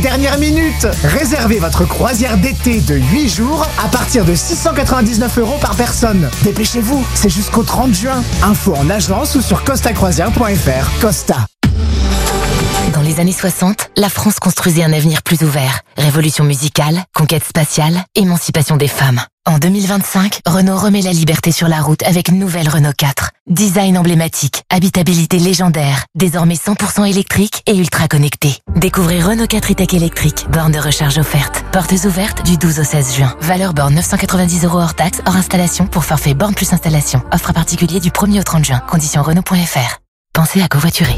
dernière minute. Réservez votre croisière d'été de 8 jours à partir de 699 € par personne. Dépêchez-vous, c'est jusqu'au 30 juin. Info en agence ou sur costacroisière.fr. Costa. Dans les années 60, la France construisait un avenir plus ouvert. Révolution musicale, conquête spatiale, émancipation des femmes. En 2025, Renault remet la liberté sur la route avec nouvelle Renault 4. Design emblématique, habitabilité légendaire, désormais 100% électrique et ultra connecté. Découvrez Renault 4 e-Tech électrique, borne de recharge offerte. Portes ouvertes du 12 au 16 juin. Valeur borne 990 € hors taxe, hors installation pour forfait borne plus installation. Offre à particulier du 1er au 30 juin. Conditions Renault.fr. Pensez à covoiturer.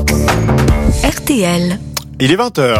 RTL. Il est 20h.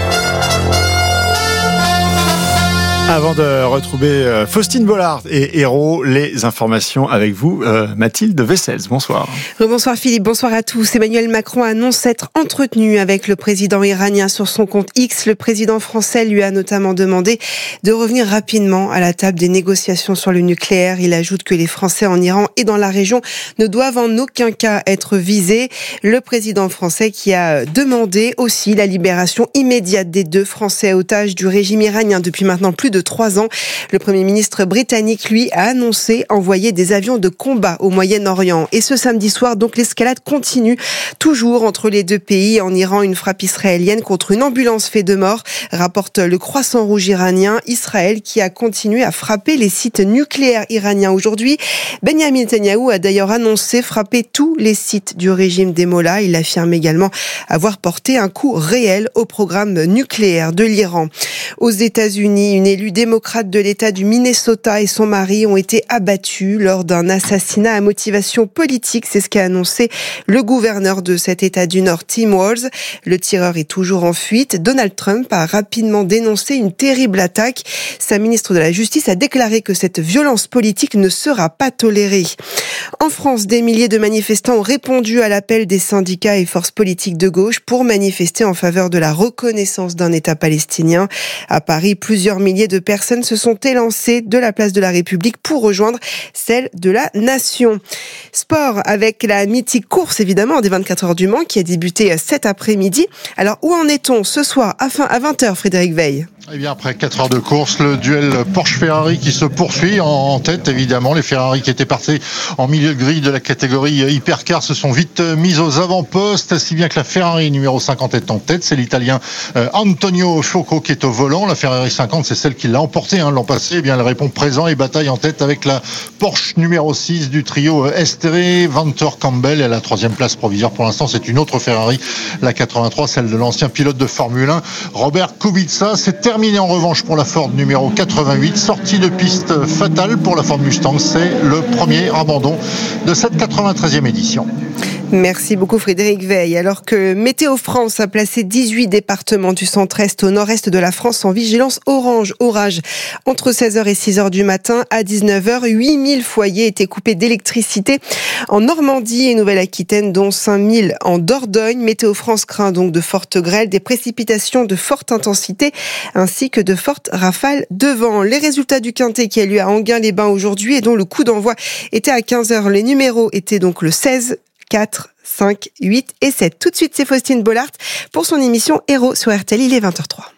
Avant de retrouver Faustine Bollard et Héros, les informations avec vous, Mathilde Vessels. Bonsoir. Bonsoir Philippe, bonsoir à tous. Emmanuel Macron annonce s'être entretenu avec le président iranien sur son compte X. Le président français lui a notamment demandé de revenir rapidement à la table des négociations sur le nucléaire. Il ajoute que les Français en Iran et dans la région ne doivent en aucun cas être visés. Le président français qui a demandé aussi la libération immédiate des 2 Français otages du régime iranien depuis maintenant plus de 3 ans. Le Premier ministre britannique, lui, a annoncé envoyer des avions de combat au Moyen-Orient. Et ce samedi soir, donc, l'escalade continue toujours entre les 2 pays. En Iran, une frappe israélienne contre une ambulance fait 2 morts, rapporte le Croissant Rouge iranien. Israël qui a continué à frapper les sites nucléaires iraniens aujourd'hui. Benyamin Netanyahou a d'ailleurs annoncé frapper tous les sites du régime des Mollahs. Il affirme également avoir porté un coup réel au programme nucléaire de l'Iran. Aux États-Unis, une élue démocrate de l'État du Minnesota et son mari ont été abattus lors d'un assassinat à motivation politique. C'est ce qu'a annoncé le gouverneur de cet État du Nord, Tim Walz. Le tireur est toujours en fuite. Donald Trump a rapidement dénoncé une terrible attaque. Sa ministre de la Justice a déclaré que cette violence politique ne sera pas tolérée. En France, des milliers de manifestants ont répondu à l'appel des syndicats et forces politiques de gauche pour manifester en faveur de la reconnaissance d'un État palestinien. À Paris, plusieurs milliers de personnes se sont élancées de la place de la République pour rejoindre celle de la Nation. Sport avec la mythique course évidemment des 24 heures du Mans qui a débuté cet après-midi. Alors où en est-on ce soir à 20h, Frédéric Veil? Eh bien, après 4 heures de course, le duel Porsche-Ferrari qui se poursuit en tête, évidemment. Les Ferrari qui étaient partis en milieu de grille de la catégorie hypercar se sont vite mis aux avant-postes, si bien que la Ferrari numéro 50 est en tête. C'est l'Italien Antonio Fiocco qui est au volant. La Ferrari 50, c'est celle qui l'a emporté l'an passé. Eh bien, elle répond présent et bataille en tête avec la Porsche numéro 6 du trio Estere, Vanter Campbell. Et à la 3e place provisoire pour l'instant, c'est une autre Ferrari, la 83, celle de l'ancien pilote de Formule 1, Robert Kubica. C'est terminé en revanche pour la Ford numéro 88, sortie de piste fatale pour la Ford Mustang. C'est le premier abandon de cette 93e édition. Merci beaucoup Frédéric Veil. Alors que Météo France a placé 18 départements du centre-est au nord-est de la France en vigilance orange orage. Entre 16h et 6h du matin, à 19h, 8000 foyers étaient coupés d'électricité en Normandie et Nouvelle-Aquitaine, dont 5000 en Dordogne. Météo France craint donc de fortes grêles, des précipitations de forte intensité ainsi que de fortes rafales de vent. Les résultats du Quintet qui a lieu à Enghien-les-Bains aujourd'hui et dont le coup d'envoi était à 15h. Les numéros étaient donc le 16, 4, 5, 8 et 7. Tout de suite, c'est Faustine Bollard pour son émission Héros sur RTL. Il est 20h03.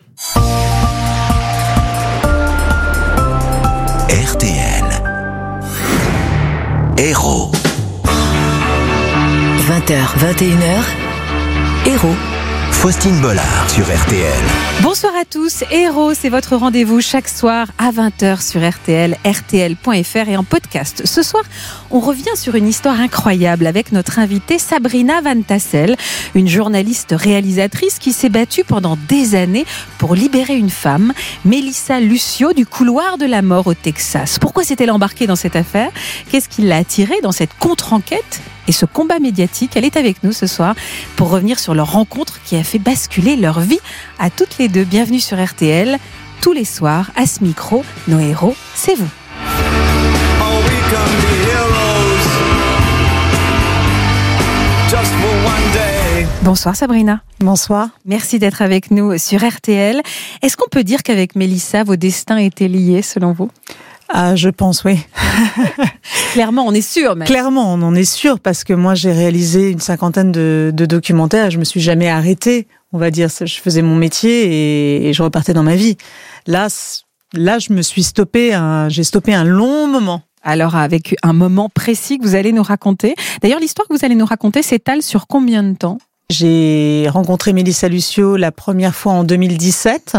RTL. Héros. 20h, 21h. Héros. Faustine Bollard sur RTL. Bonsoir à tous, Héros, c'est votre rendez-vous chaque soir à 20h sur RTL, rtl.fr et en podcast. Ce soir, on revient sur une histoire incroyable avec notre invitée Sabrina Van Tassel, une journaliste réalisatrice qui s'est battue pendant des années pour libérer une femme, Melissa Lucio, du couloir de la mort au Texas. Pourquoi s'est-elle embarquée dans cette affaire ? Qu'est-ce qui l'a attirée dans cette contre-enquête ? Et ce combat médiatique, elle est avec nous ce soir pour revenir sur leur rencontre qui a fait basculer leur vie à toutes les deux. Bienvenue sur RTL, tous les soirs, à ce micro, nos héros, c'est vous. Bonsoir Sabrina. Bonsoir. Merci d'être avec nous sur RTL. Est-ce qu'on peut dire qu'avec Melissa, vos destins étaient liés selon vous ? Ah, je pense, oui. Clairement, on est sûr. Même. Clairement, on en est sûr parce que moi, j'ai réalisé une 50aine de documentaires. Je me suis jamais arrêtée on va dire. Je faisais mon métier et je repartais dans ma vie. Là, je me suis j'ai stoppé un long moment. Alors, avec un moment précis que vous allez nous raconter. D'ailleurs, l'histoire que vous allez nous raconter s'étale sur combien de temps ? J'ai rencontré Mélissa Lucio la première fois en 2017,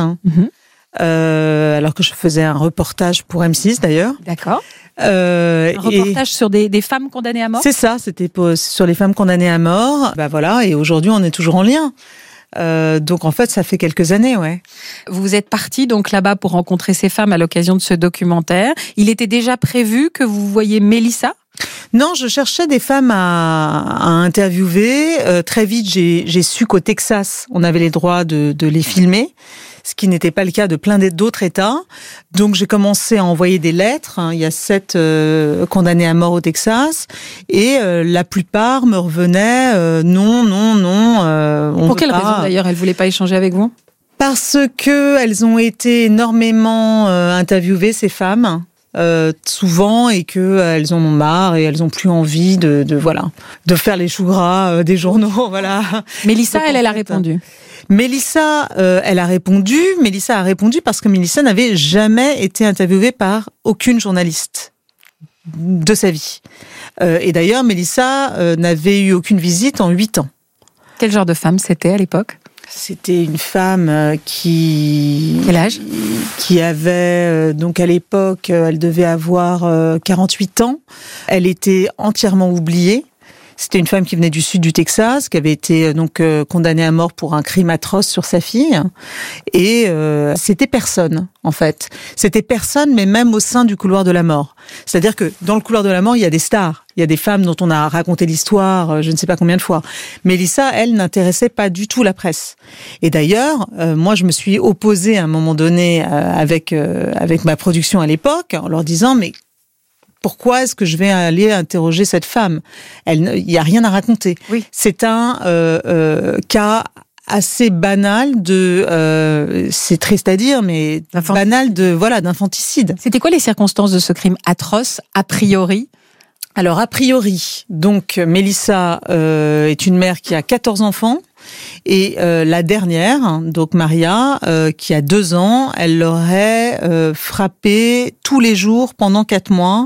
alors que je faisais un reportage pour M6 d'ailleurs. D'accord. Un reportage sur des femmes condamnées à mort ? C'est ça, c'était sur les femmes condamnées à mort. Voilà, et aujourd'hui on est toujours en lien. Donc en fait, ça fait quelques années, ouais. Vous êtes parti donc là-bas pour rencontrer ces femmes à l'occasion de ce documentaire. Il était déjà prévu que vous voyiez Mélissa ? Non, je cherchais des femmes à interviewer. Très vite, j'ai su qu'au Texas, on avait les droits de les filmer, ce qui n'était pas le cas de plein d'autres États. Donc, j'ai commencé à envoyer des lettres. Il y a 7 condamnés à mort au Texas. Et la plupart me revenaient non. Pour quelle raison, d'ailleurs, elles ne voulaient pas échanger avec vous ? Parce qu'elles ont été énormément interviewées, ces femmes. Souvent, et qu'elles en ont marre et elles n'ont plus envie de faire les choux gras des journaux, voilà. Mélissa, elle a répondu. Mélissa a répondu parce que Mélissa n'avait jamais été interviewée par aucune journaliste de sa vie. Et d'ailleurs, Mélissa n'avait eu aucune visite en 8 ans. Quel genre de femme c'était à l'époque ? C'était une femme qui... Quel âge ? Qui avait, donc à l'époque, elle devait avoir 48 ans. Elle était entièrement oubliée. C'était une femme qui venait du sud du Texas, qui avait été donc condamnée à mort pour un crime atroce sur sa fille. Et c'était personne, en fait. C'était personne, mais même au sein du couloir de la mort. C'est-à-dire que dans le couloir de la mort, il y a des stars. Il y a des femmes dont on a raconté l'histoire, je ne sais pas combien de fois. Mélissa, elle, n'intéressait pas du tout la presse. Et d'ailleurs, moi, je me suis opposée à un moment donné avec ma production à l'époque, en leur disant, mais pourquoi est-ce que je vais aller interroger cette femme ? Il n'y a rien à raconter. Oui. C'est un cas assez banal c'est triste à dire, mais banal d'infanticide. C'était quoi les circonstances de ce crime atroce, a priori ? Alors, a priori, donc, Mélissa est une mère qui a 14 enfants. Et la dernière, donc Maria, qui a 2 ans, elle l'aurait frappée tous les jours pendant 4 mois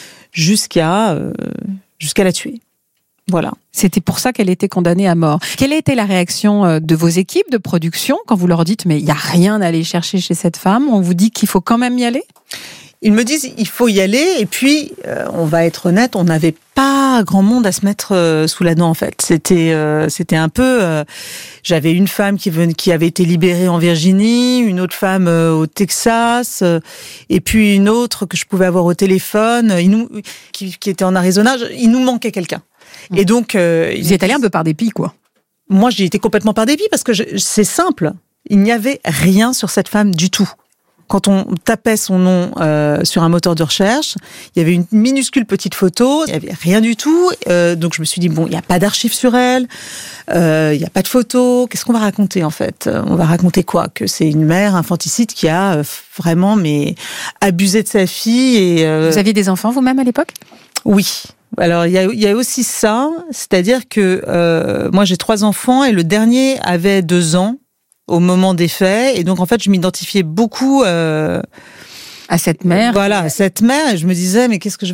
jusqu'à la tuer. Voilà. C'était pour ça qu'elle était condamnée à mort. Quelle a été la réaction de vos équipes de production quand vous leur dites « mais il n'y a rien à aller chercher chez cette femme », on vous dit qu'il faut quand même y aller ? Ils me disent il faut y aller, et puis on va être honnête, on n'avait pas grand monde à se mettre sous la dent en fait. C'était un peu j'avais une femme qui avait été libérée en Virginie, une autre femme au Texas, et puis une autre que je pouvais avoir au téléphone, qui était en Arizona. Il nous manquait quelqu'un. Et donc vous y êtes allé un peu par dépit, quoi. Moi, j'y étais complètement par dépit parce que c'est simple. Il n'y avait rien sur cette femme du tout. Quand on tapait son nom sur un moteur de recherche, il y avait une minuscule petite photo, il n'y avait rien du tout. Donc je me suis dit, bon, il n'y a pas d'archives sur elle, il n'y a pas de photo, qu'est-ce qu'on va raconter en fait ? On va raconter quoi ? Que c'est une mère infanticide qui a vraiment abusé de sa fille. Et, Vous aviez des enfants vous-même à l'époque ? Oui. Alors il y a aussi ça, c'est-à-dire que moi j'ai 3 enfants et le dernier avait 2 ans. Au moment des faits, et donc en fait je m'identifiais beaucoup à cette mère. Voilà, à cette mère, et je me disais mais qu'est-ce que je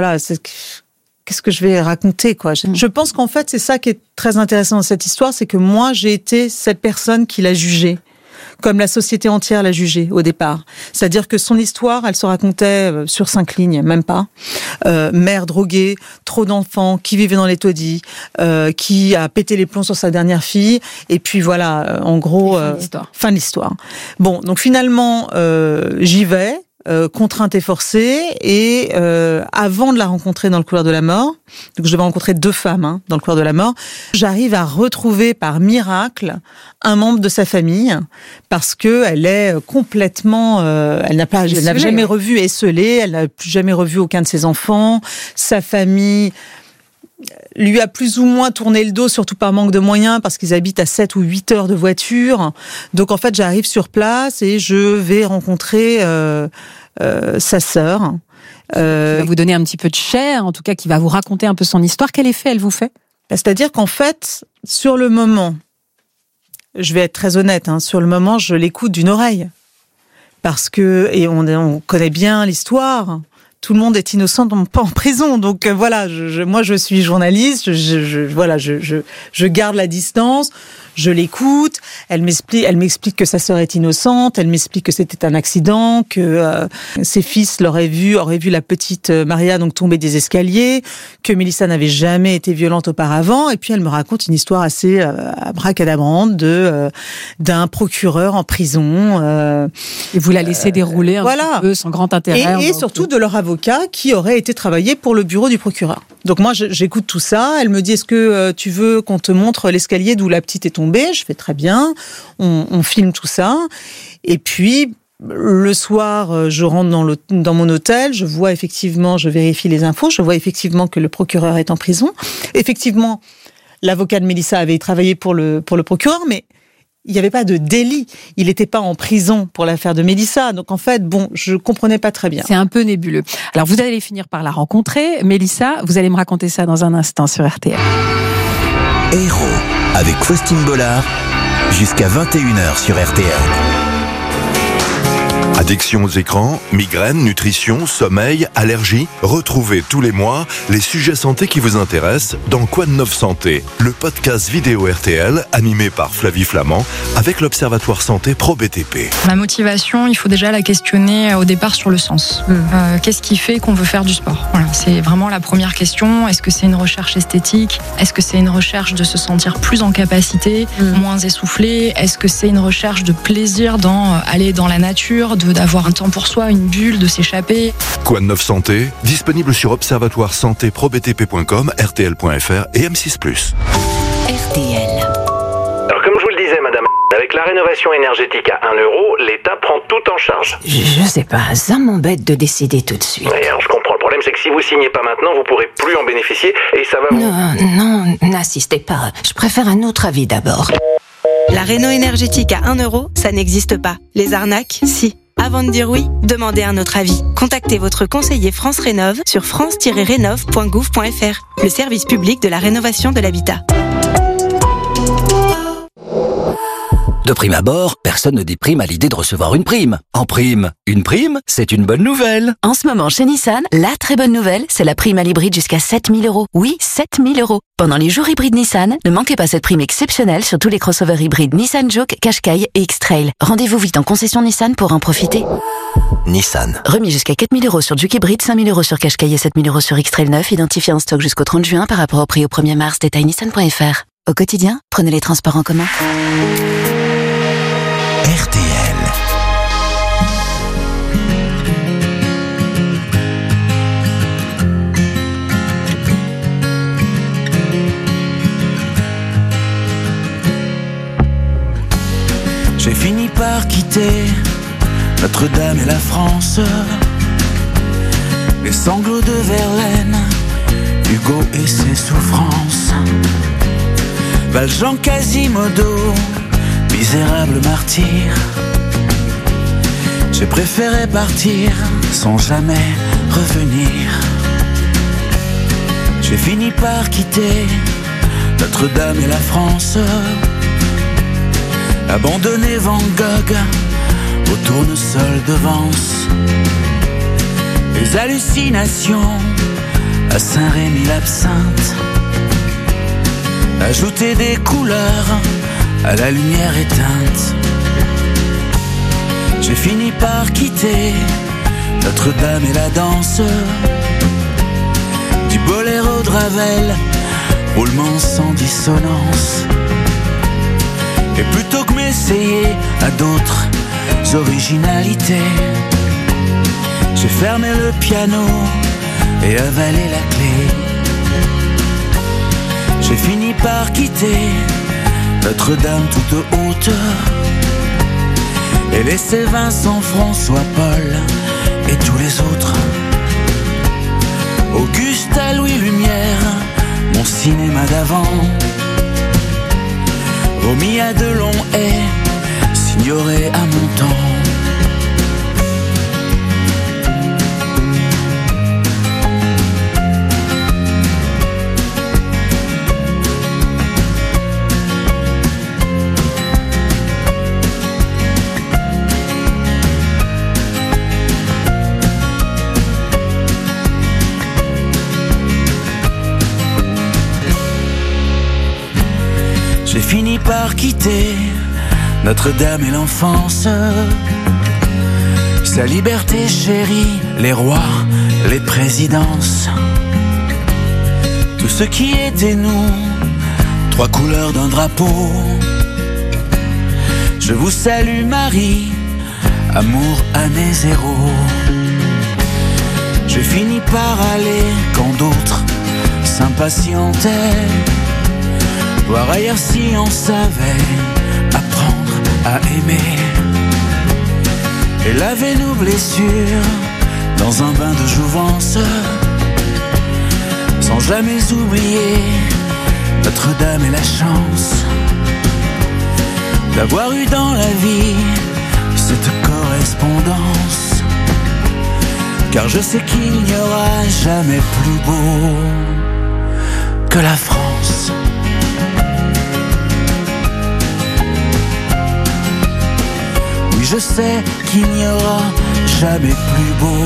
vais raconter quoi. Je pense qu'en fait c'est ça qui est très intéressant dans cette histoire, c'est que moi j'ai été cette personne qui l'a jugée, comme la société entière l'a jugée au départ. C'est-à-dire que son histoire, elle se racontait sur 5 lignes, même pas. Mère droguée, trop d'enfants, qui vivait dans les taudis, qui a pété les plombs sur sa dernière fille, et puis voilà, en gros, fin de l'histoire. Bon, donc finalement, j'y vais. Contrainte et forcée, et avant de la rencontrer dans le couloir de la mort, donc je devais rencontrer 2 femmes dans le couloir de la mort, j'arrive à retrouver par miracle un membre de sa famille, parce que elle est complètement, elle n'a jamais revu esselée, elle n'a plus jamais revu aucun de ses enfants, sa famille lui a plus ou moins tourné le dos, surtout par manque de moyens, parce qu'ils habitent à 7 ou 8 heures de voiture. Donc en fait, j'arrive sur place et je vais rencontrer sa sœur. Qui va vous donner un petit peu de chair, en tout cas qui va vous raconter un peu son histoire. Quel effet elle vous fait ? C'est-à-dire qu'en fait, sur le moment, je vais être très honnête, sur le moment, je l'écoute d'une oreille. Parce que, et on connaît bien l'histoire, tout le monde est innocent, pas en prison. Donc voilà, moi je suis journaliste, je garde la distance, je l'écoute, elle m'explique que sa sœur est innocente, elle m'explique que c'était un accident, que ses fils auraient vu la petite Maria donc tomber des escaliers, que Mélissa n'avait jamais été violente auparavant, et puis elle me raconte une histoire assez abracadabrante d'un procureur en prison. Et vous la laissez dérouler un petit peu sans grand intérêt. Et surtout de leur avocat qui aurait été travailler pour le bureau du procureur. Donc moi j'écoute tout ça, elle me dit est-ce que tu veux qu'on te montre l'escalier d'où la petite est tombée ? Je fais très bien, on filme tout ça, et puis le soir, je rentre dans mon hôtel, je vérifie les infos, je vois effectivement que le procureur est en prison. Effectivement, l'avocat de Mélissa avait travaillé pour le procureur, mais il n'y avait pas de délit. Il n'était pas en prison pour l'affaire de Mélissa. Donc en fait, je comprenais pas très bien. C'est un peu nébuleux. Alors vous allez finir par la rencontrer. Mélissa, vous allez me raconter ça dans un instant sur RTL. Héros, avec Faustine Bollard, jusqu'à 21h sur RTL. Addiction aux écrans, migraines, nutrition, sommeil, allergies. Retrouvez tous les mois les sujets santé qui vous intéressent dans Quoi de neuf santé, le podcast vidéo RTL animé par Flavie Flamand avec l'Observatoire Santé Pro BTP. La motivation, il faut déjà la questionner au départ sur le sens. Qu'est-ce qui fait qu'on veut faire du sport ? Voilà, c'est vraiment la première question. Est-ce que c'est une recherche esthétique ? Est-ce que c'est une recherche de se sentir plus en capacité, moins essoufflé ? Est-ce que c'est une recherche de plaisir dans aller dans la nature, d'avoir un temps pour soi, une bulle, de s'échapper. Quoi de neuf santé, disponible sur observatoire santé probtp.com, rtl.fr et M6+. RTL. Alors comme je vous le disais, madame, avec la rénovation énergétique à 1 €, l'État prend tout en charge. Je sais pas, ça m'embête de décider tout de suite. Oui, alors je comprends. Le problème, c'est que si vous signez pas maintenant, vous pourrez plus en bénéficier et ça va vous... Non, n'insistez pas. Je préfère un autre avis d'abord. La réno énergétique à 1 €, ça n'existe pas. Les arnaques, si. Avant de dire oui, demandez un autre avis. Contactez votre conseiller France Rénov sur france-rénov.gouv.fr, le service public de la rénovation de l'habitat. De prime abord, personne ne déprime à l'idée de recevoir une prime. En prime, une prime, c'est une bonne nouvelle. En ce moment, chez Nissan, la très bonne nouvelle, c'est la prime à l'hybride jusqu'à 7 000 €. Oui, 7 000 €. Pendant les jours hybrides Nissan, ne manquez pas cette prime exceptionnelle sur tous les crossovers hybrides Nissan Juke, Qashqai et X-Trail. Rendez-vous vite en concession Nissan pour en profiter. Nissan. Remis jusqu'à 4 000 € sur Juke hybride, 5 000 € sur Qashqai et 7 000 € sur X-Trail 9, identifié en stock jusqu'au 30 juin par rapport au prix au 1er mars. Détail nissan.fr. Au quotidien, prenez les transports en commun. RTL. J'ai fini par quitter Notre-Dame et la France, les sanglots de Verlaine, Hugo et ses souffrances, Valjean, Quasimodo, misérable martyr. J'ai préféré partir sans jamais revenir. J'ai fini par quitter Notre-Dame et la France, abandonner Van Gogh au tournesol de Vence, les hallucinations à Saint-Rémy l'absinthe, ajouter des couleurs à la lumière éteinte. J'ai fini par quitter Notre-Dame et la danse, du boléro de Ravel, roulement sans dissonance. Et plutôt que m'essayer à d'autres originalités, j'ai fermé le piano et avalé la clé. J'ai fini par quitter Notre-Dame toute haute et laisser Vincent, François, Paul et tous les autres. Auguste à Louis Lumière, mon cinéma d'avant, remis à de longs haies, signoré à mon temps. part quitter Notre-Dame et l'enfance. Sa liberté chérie, les rois, les présidences. Tout ce qui était nous, 3 couleurs d'un drapeau. Je vous salue Marie, amour année 0. Je finis par aller quand d'autres s'impatientaient. Voir ailleurs si on savait apprendre à aimer. Et laver nos blessures dans un bain de jouvence. Sans jamais oublier Notre-Dame et la chance d'avoir eu dans la vie cette correspondance. Car je sais qu'il n'y aura jamais plus beau que la France. Oui, je sais qu'il n'y aura jamais plus beau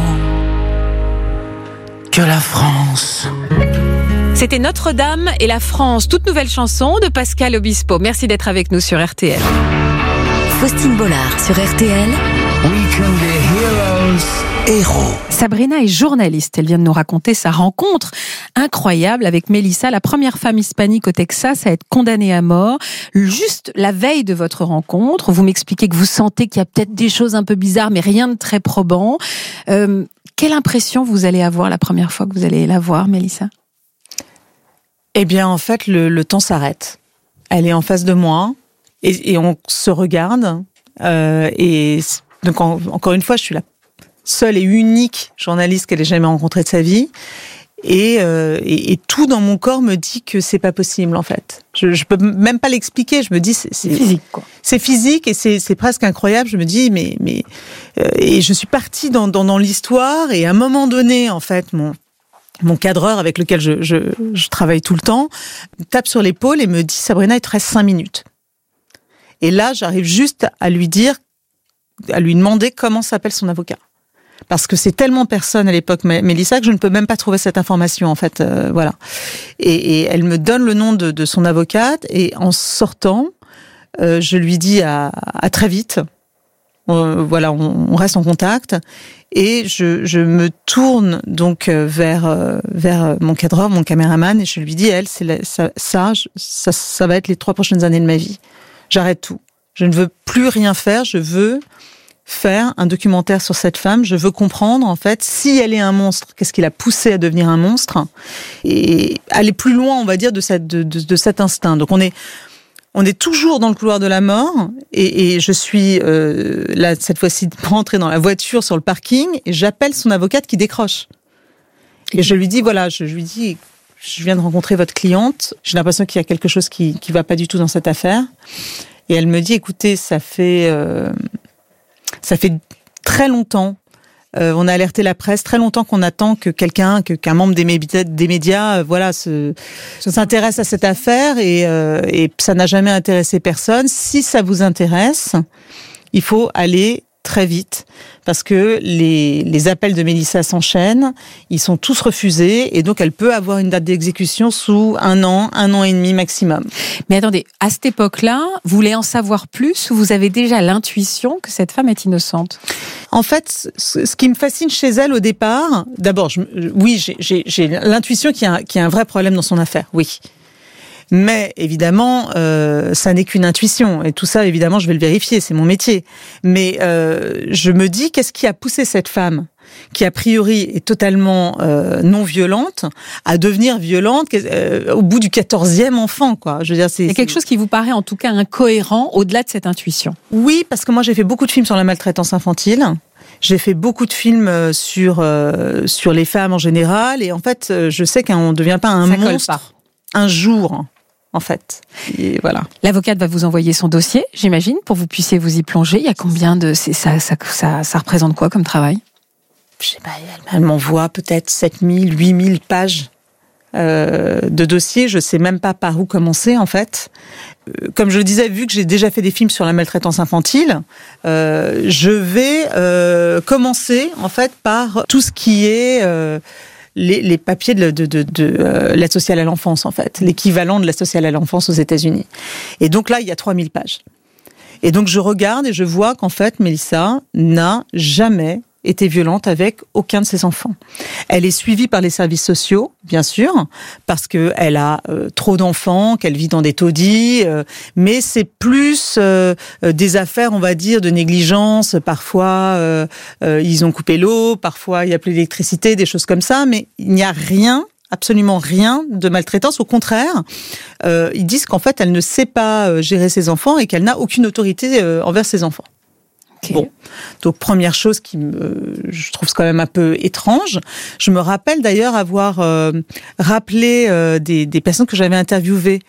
que la France. C'était Notre-Dame et la France, toute nouvelle chanson de Pascal Obispo. Merci d'être avec nous sur RTL. Faustine Bollard sur RTL. Weekend des héros. Sabrina est journaliste. Elle vient de nous raconter sa rencontre incroyable avec Melissa, la première femme hispanique au Texas à être condamnée à mort. Juste la veille de votre rencontre, vous m'expliquez que vous sentez qu'il y a peut-être des choses un peu bizarres, mais rien de très probant. Quelle impression vous allez avoir la première fois que vous allez la voir, Melissa ? Eh bien, en fait, le temps s'arrête. Elle est en face de moi et on se regarde. Et donc, encore une fois, je suis la seule et unique journaliste qu'elle ait jamais rencontrée de sa vie. Et tout dans mon corps me dit que c'est pas possible, en fait. Je peux même pas l'expliquer. Je me dis, c'est physique, quoi. C'est physique et c'est presque incroyable. Je me dis, mais et je suis partie dans l'histoire. Et à un moment donné, en fait, mon cadreur avec lequel je travaille tout le temps me tape sur l'épaule et me dit, Sabrina, il te reste 5 minutes. Et là, j'arrive juste à lui demander comment s'appelle son avocat. Parce que c'est tellement personne à l'époque, Mélissa, que je ne peux même pas trouver cette information, en fait. Voilà. Et elle me donne le nom de son avocate, et en sortant, je lui dis à très vite. Voilà, on reste en contact. Et je me tourne donc vers mon cadreur, mon caméraman, et je lui dis, ça va être les 3 prochaines années de ma vie. J'arrête tout. Je ne veux plus rien faire. Je veux faire un documentaire sur cette femme. Je veux comprendre, en fait, si elle est un monstre, qu'est-ce qui l'a poussée à devenir un monstre, et aller plus loin, on va dire, de cet instinct. Donc on est toujours dans le couloir de la mort, et je suis là cette fois-ci rentrée dans la voiture sur le parking, et j'appelle son avocate qui décroche. Et je lui dis, voilà, je viens de rencontrer votre cliente, j'ai l'impression qu'il y a quelque chose qui va pas du tout dans cette affaire. Et elle me dit, écoutez, ça fait très longtemps, on a alerté la presse, très longtemps qu'on attend que qu'un membre des médias, voilà, s'intéresse à cette affaire, et ça n'a jamais intéressé personne. Si ça vous intéresse, il faut aller très vite, parce que les appels de Mélissa s'enchaînent, ils sont tous refusés, et donc elle peut avoir une date d'exécution sous 1 an et demi maximum. Mais attendez, à cette époque-là, vous voulez en savoir plus, ou vous avez déjà l'intuition que cette femme est innocente ? En fait, ce qui me fascine chez elle au départ, d'abord, j'ai l'intuition qu'il y a un vrai problème dans son affaire, oui. Mais évidemment, ça n'est qu'une intuition. Et tout ça, évidemment, je vais le vérifier, c'est mon métier. Mais je me dis, qu'est-ce qui a poussé cette femme, qui a priori est totalement non violente, à devenir violente au bout du 14e enfant, quoi. Je veux dire, il y a quelque chose qui vous paraît en tout cas incohérent au-delà de cette intuition. Oui, parce que moi, j'ai fait beaucoup de films sur la maltraitance infantile. J'ai fait beaucoup de films sur les femmes en général. Et en fait, je sais qu'on ne devient pas un monstre un jour. En fait, et voilà. L'avocate va vous envoyer son dossier, j'imagine, pour que vous puissiez vous y plonger. Il y a combien de... Ça représente quoi comme travail ? Je sais pas, elle m'envoie peut-être 7000, 8000 pages de dossiers. Je sais même pas par où commencer, en fait. Comme je le disais, vu que j'ai déjà fait des films sur la maltraitance infantile, je vais commencer, en fait, par tout ce qui est... les papiers de l'aide sociale à l'enfance, en fait, l'équivalent de l'aide sociale à l'enfance aux États-Unis. Et donc là, il y a 3000 pages. Et donc je regarde et je vois qu'en fait, Mélissa n'a jamais été violente avec aucun de ses enfants. Elle est suivie par les services sociaux, bien sûr, parce qu'elle a trop d'enfants, qu'elle vit dans des taudis, mais c'est plus des affaires, on va dire, de négligence. Parfois, ils ont coupé l'eau, parfois il n'y a plus d'électricité, des choses comme ça, mais il n'y a rien, absolument rien de maltraitance. Au contraire, ils disent qu'en fait, elle ne sait pas gérer ses enfants et qu'elle n'a aucune autorité envers ses enfants. Okay. Bon, donc première chose je trouve quand même un peu étrange. Je me rappelle d'ailleurs avoir rappelé des personnes que j'avais interviewées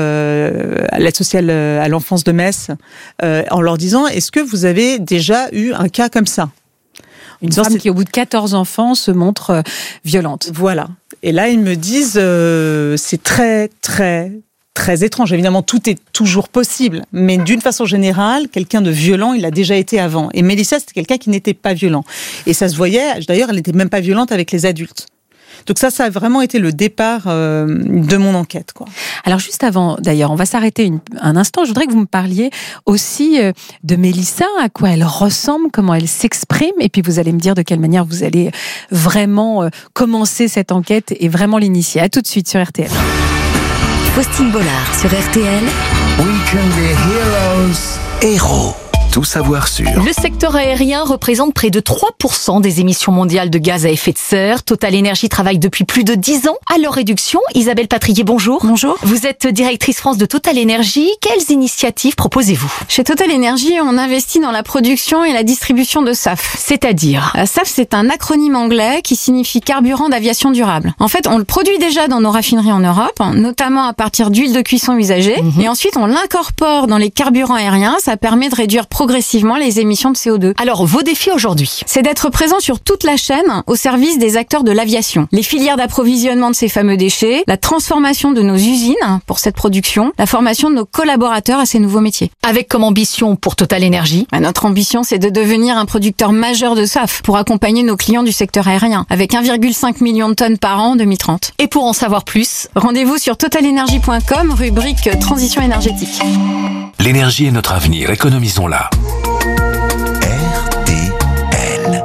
à l'aide sociale à l'enfance de Metz, en leur disant: est-ce que vous avez déjà eu un cas comme ça? Une femme qui, au bout de 14 enfants, se montre violente. Voilà. Et là, ils me disent, c'est très, très, très étrange. Évidemment, tout est toujours possible. Mais d'une façon générale, quelqu'un de violent, il a déjà été avant. Et Mélissa, c'était quelqu'un qui n'était pas violent. Et ça se voyait. D'ailleurs, elle n'était même pas violente avec les adultes. Donc ça a vraiment été le départ de mon enquête, quoi. Alors juste avant, d'ailleurs, on va s'arrêter un instant. Je voudrais que vous me parliez aussi de Mélissa, à quoi elle ressemble, comment elle s'exprime, et puis vous allez me dire de quelle manière vous allez vraiment commencer cette enquête et vraiment l'initier. À tout de suite sur RTL. Faustine Bollard sur RTL. Weekend des Heroes. Héros. Tout savoir sur. Le secteur aérien représente près de 3% des émissions mondiales de gaz à effet de serre. Total Energy travaille depuis plus de 10 ans à leur réduction. Isabelle Patrier, bonjour. Bonjour. Vous êtes directrice France de Total Energy. Quelles initiatives proposez-vous? Chez Total Energy, on investit dans la production et la distribution de SAF. C'est-à-dire? SAF, c'est un acronyme anglais qui signifie carburant d'aviation durable. En fait, on le produit déjà dans nos raffineries en Europe, notamment à partir d'huile de cuisson usagée. Et ensuite, on l'incorpore dans les carburants aériens. Ça permet de réduire progressivement les émissions de CO2. Alors, vos défis aujourd'hui? C'est d'être présent sur toute la chaîne au service des acteurs de l'aviation. Les filières d'approvisionnement de ces fameux déchets, la transformation de nos usines pour cette production, la formation de nos collaborateurs à ces nouveaux métiers. Avec comme ambition pour Total Energy? Notre ambition, c'est de devenir un producteur majeur de SAF pour accompagner nos clients du secteur aérien, avec 1,5 million de tonnes par an en 2030. Et pour en savoir plus, rendez-vous sur totalenergy.com, rubrique Transition énergétique. L'énergie est notre avenir, économisons-la. RTL.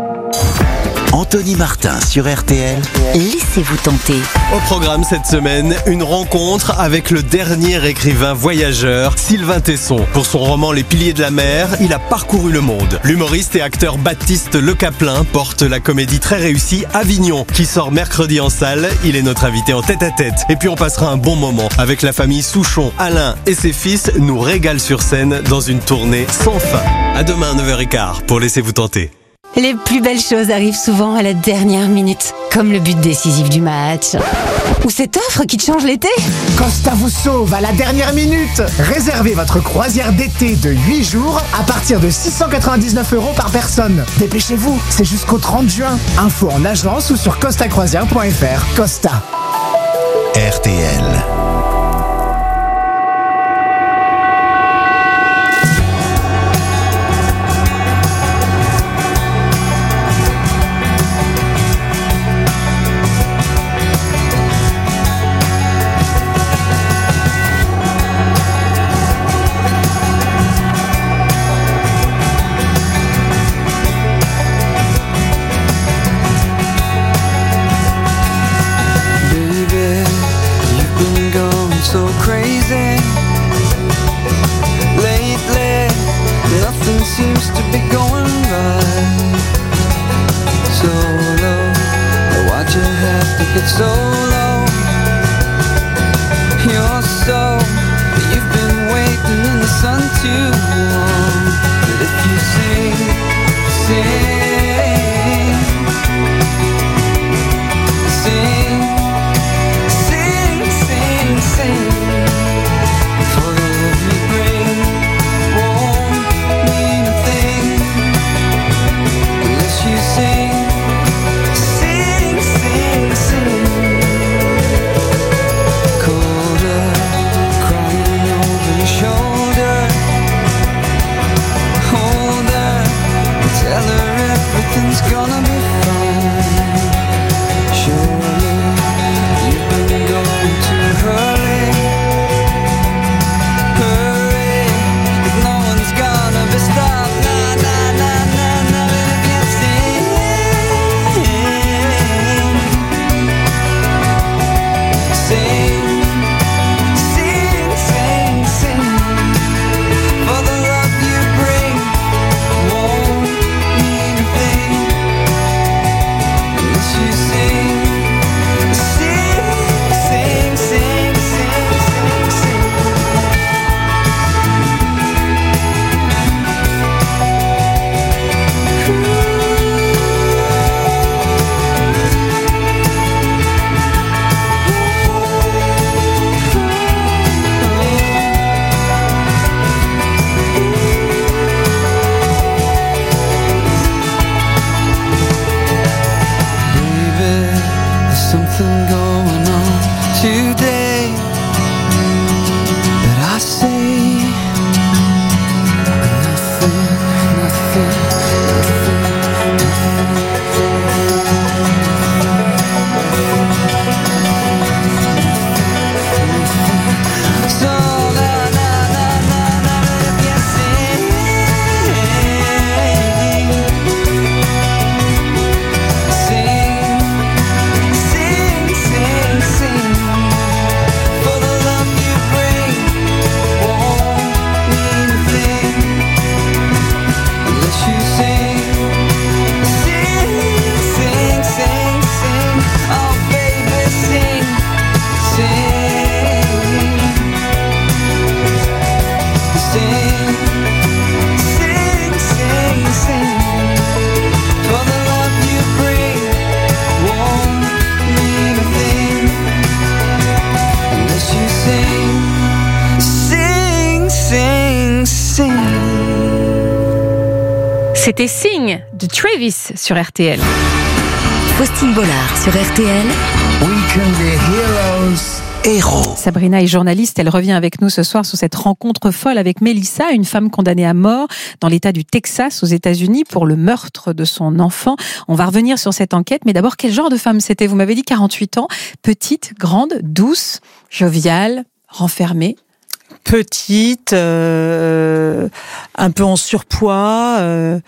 Anthony Martin sur RTL. Laissez-vous tenter. Au programme cette semaine, une rencontre avec le dernier écrivain voyageur, Sylvain Tesson. Pour son roman Les Piliers de la mer, il a parcouru le monde. L'humoriste et acteur Baptiste Le Caplin porte la comédie très réussie Avignon, qui sort mercredi en salle. Il est notre invité en tête-à-tête. Et puis on passera un bon moment avec la famille Souchon. Alain et ses fils nous régalent sur scène dans une tournée sans fin. À demain 9h15 pour Laissez-vous tenter. Les plus belles choses arrivent souvent à la dernière minute, comme le but décisif du match. Ou cette offre qui te change l'été. Costa vous sauve à la dernière minute. Réservez votre croisière d'été de 8 jours à partir de 699 € par personne. Dépêchez-vous, c'est jusqu'au 30 juin. Info en agence ou sur costacroisière.fr. Costa. RTL. Everything's gonna be fine. C'était Sing de Travis sur RTL. Faustine Bollard sur RTL. We can be heroes. Héros. Sabrina est journaliste, elle revient avec nous ce soir sur cette rencontre folle avec Melissa, une femme condamnée à mort dans l'État du Texas aux États-Unis pour le meurtre de son enfant. On va revenir sur cette enquête, mais d'abord, quel genre de femme c'était ? Vous m'avez dit 48 ans, petite, grande, douce, joviale, renfermée. Petite, un peu en surpoids,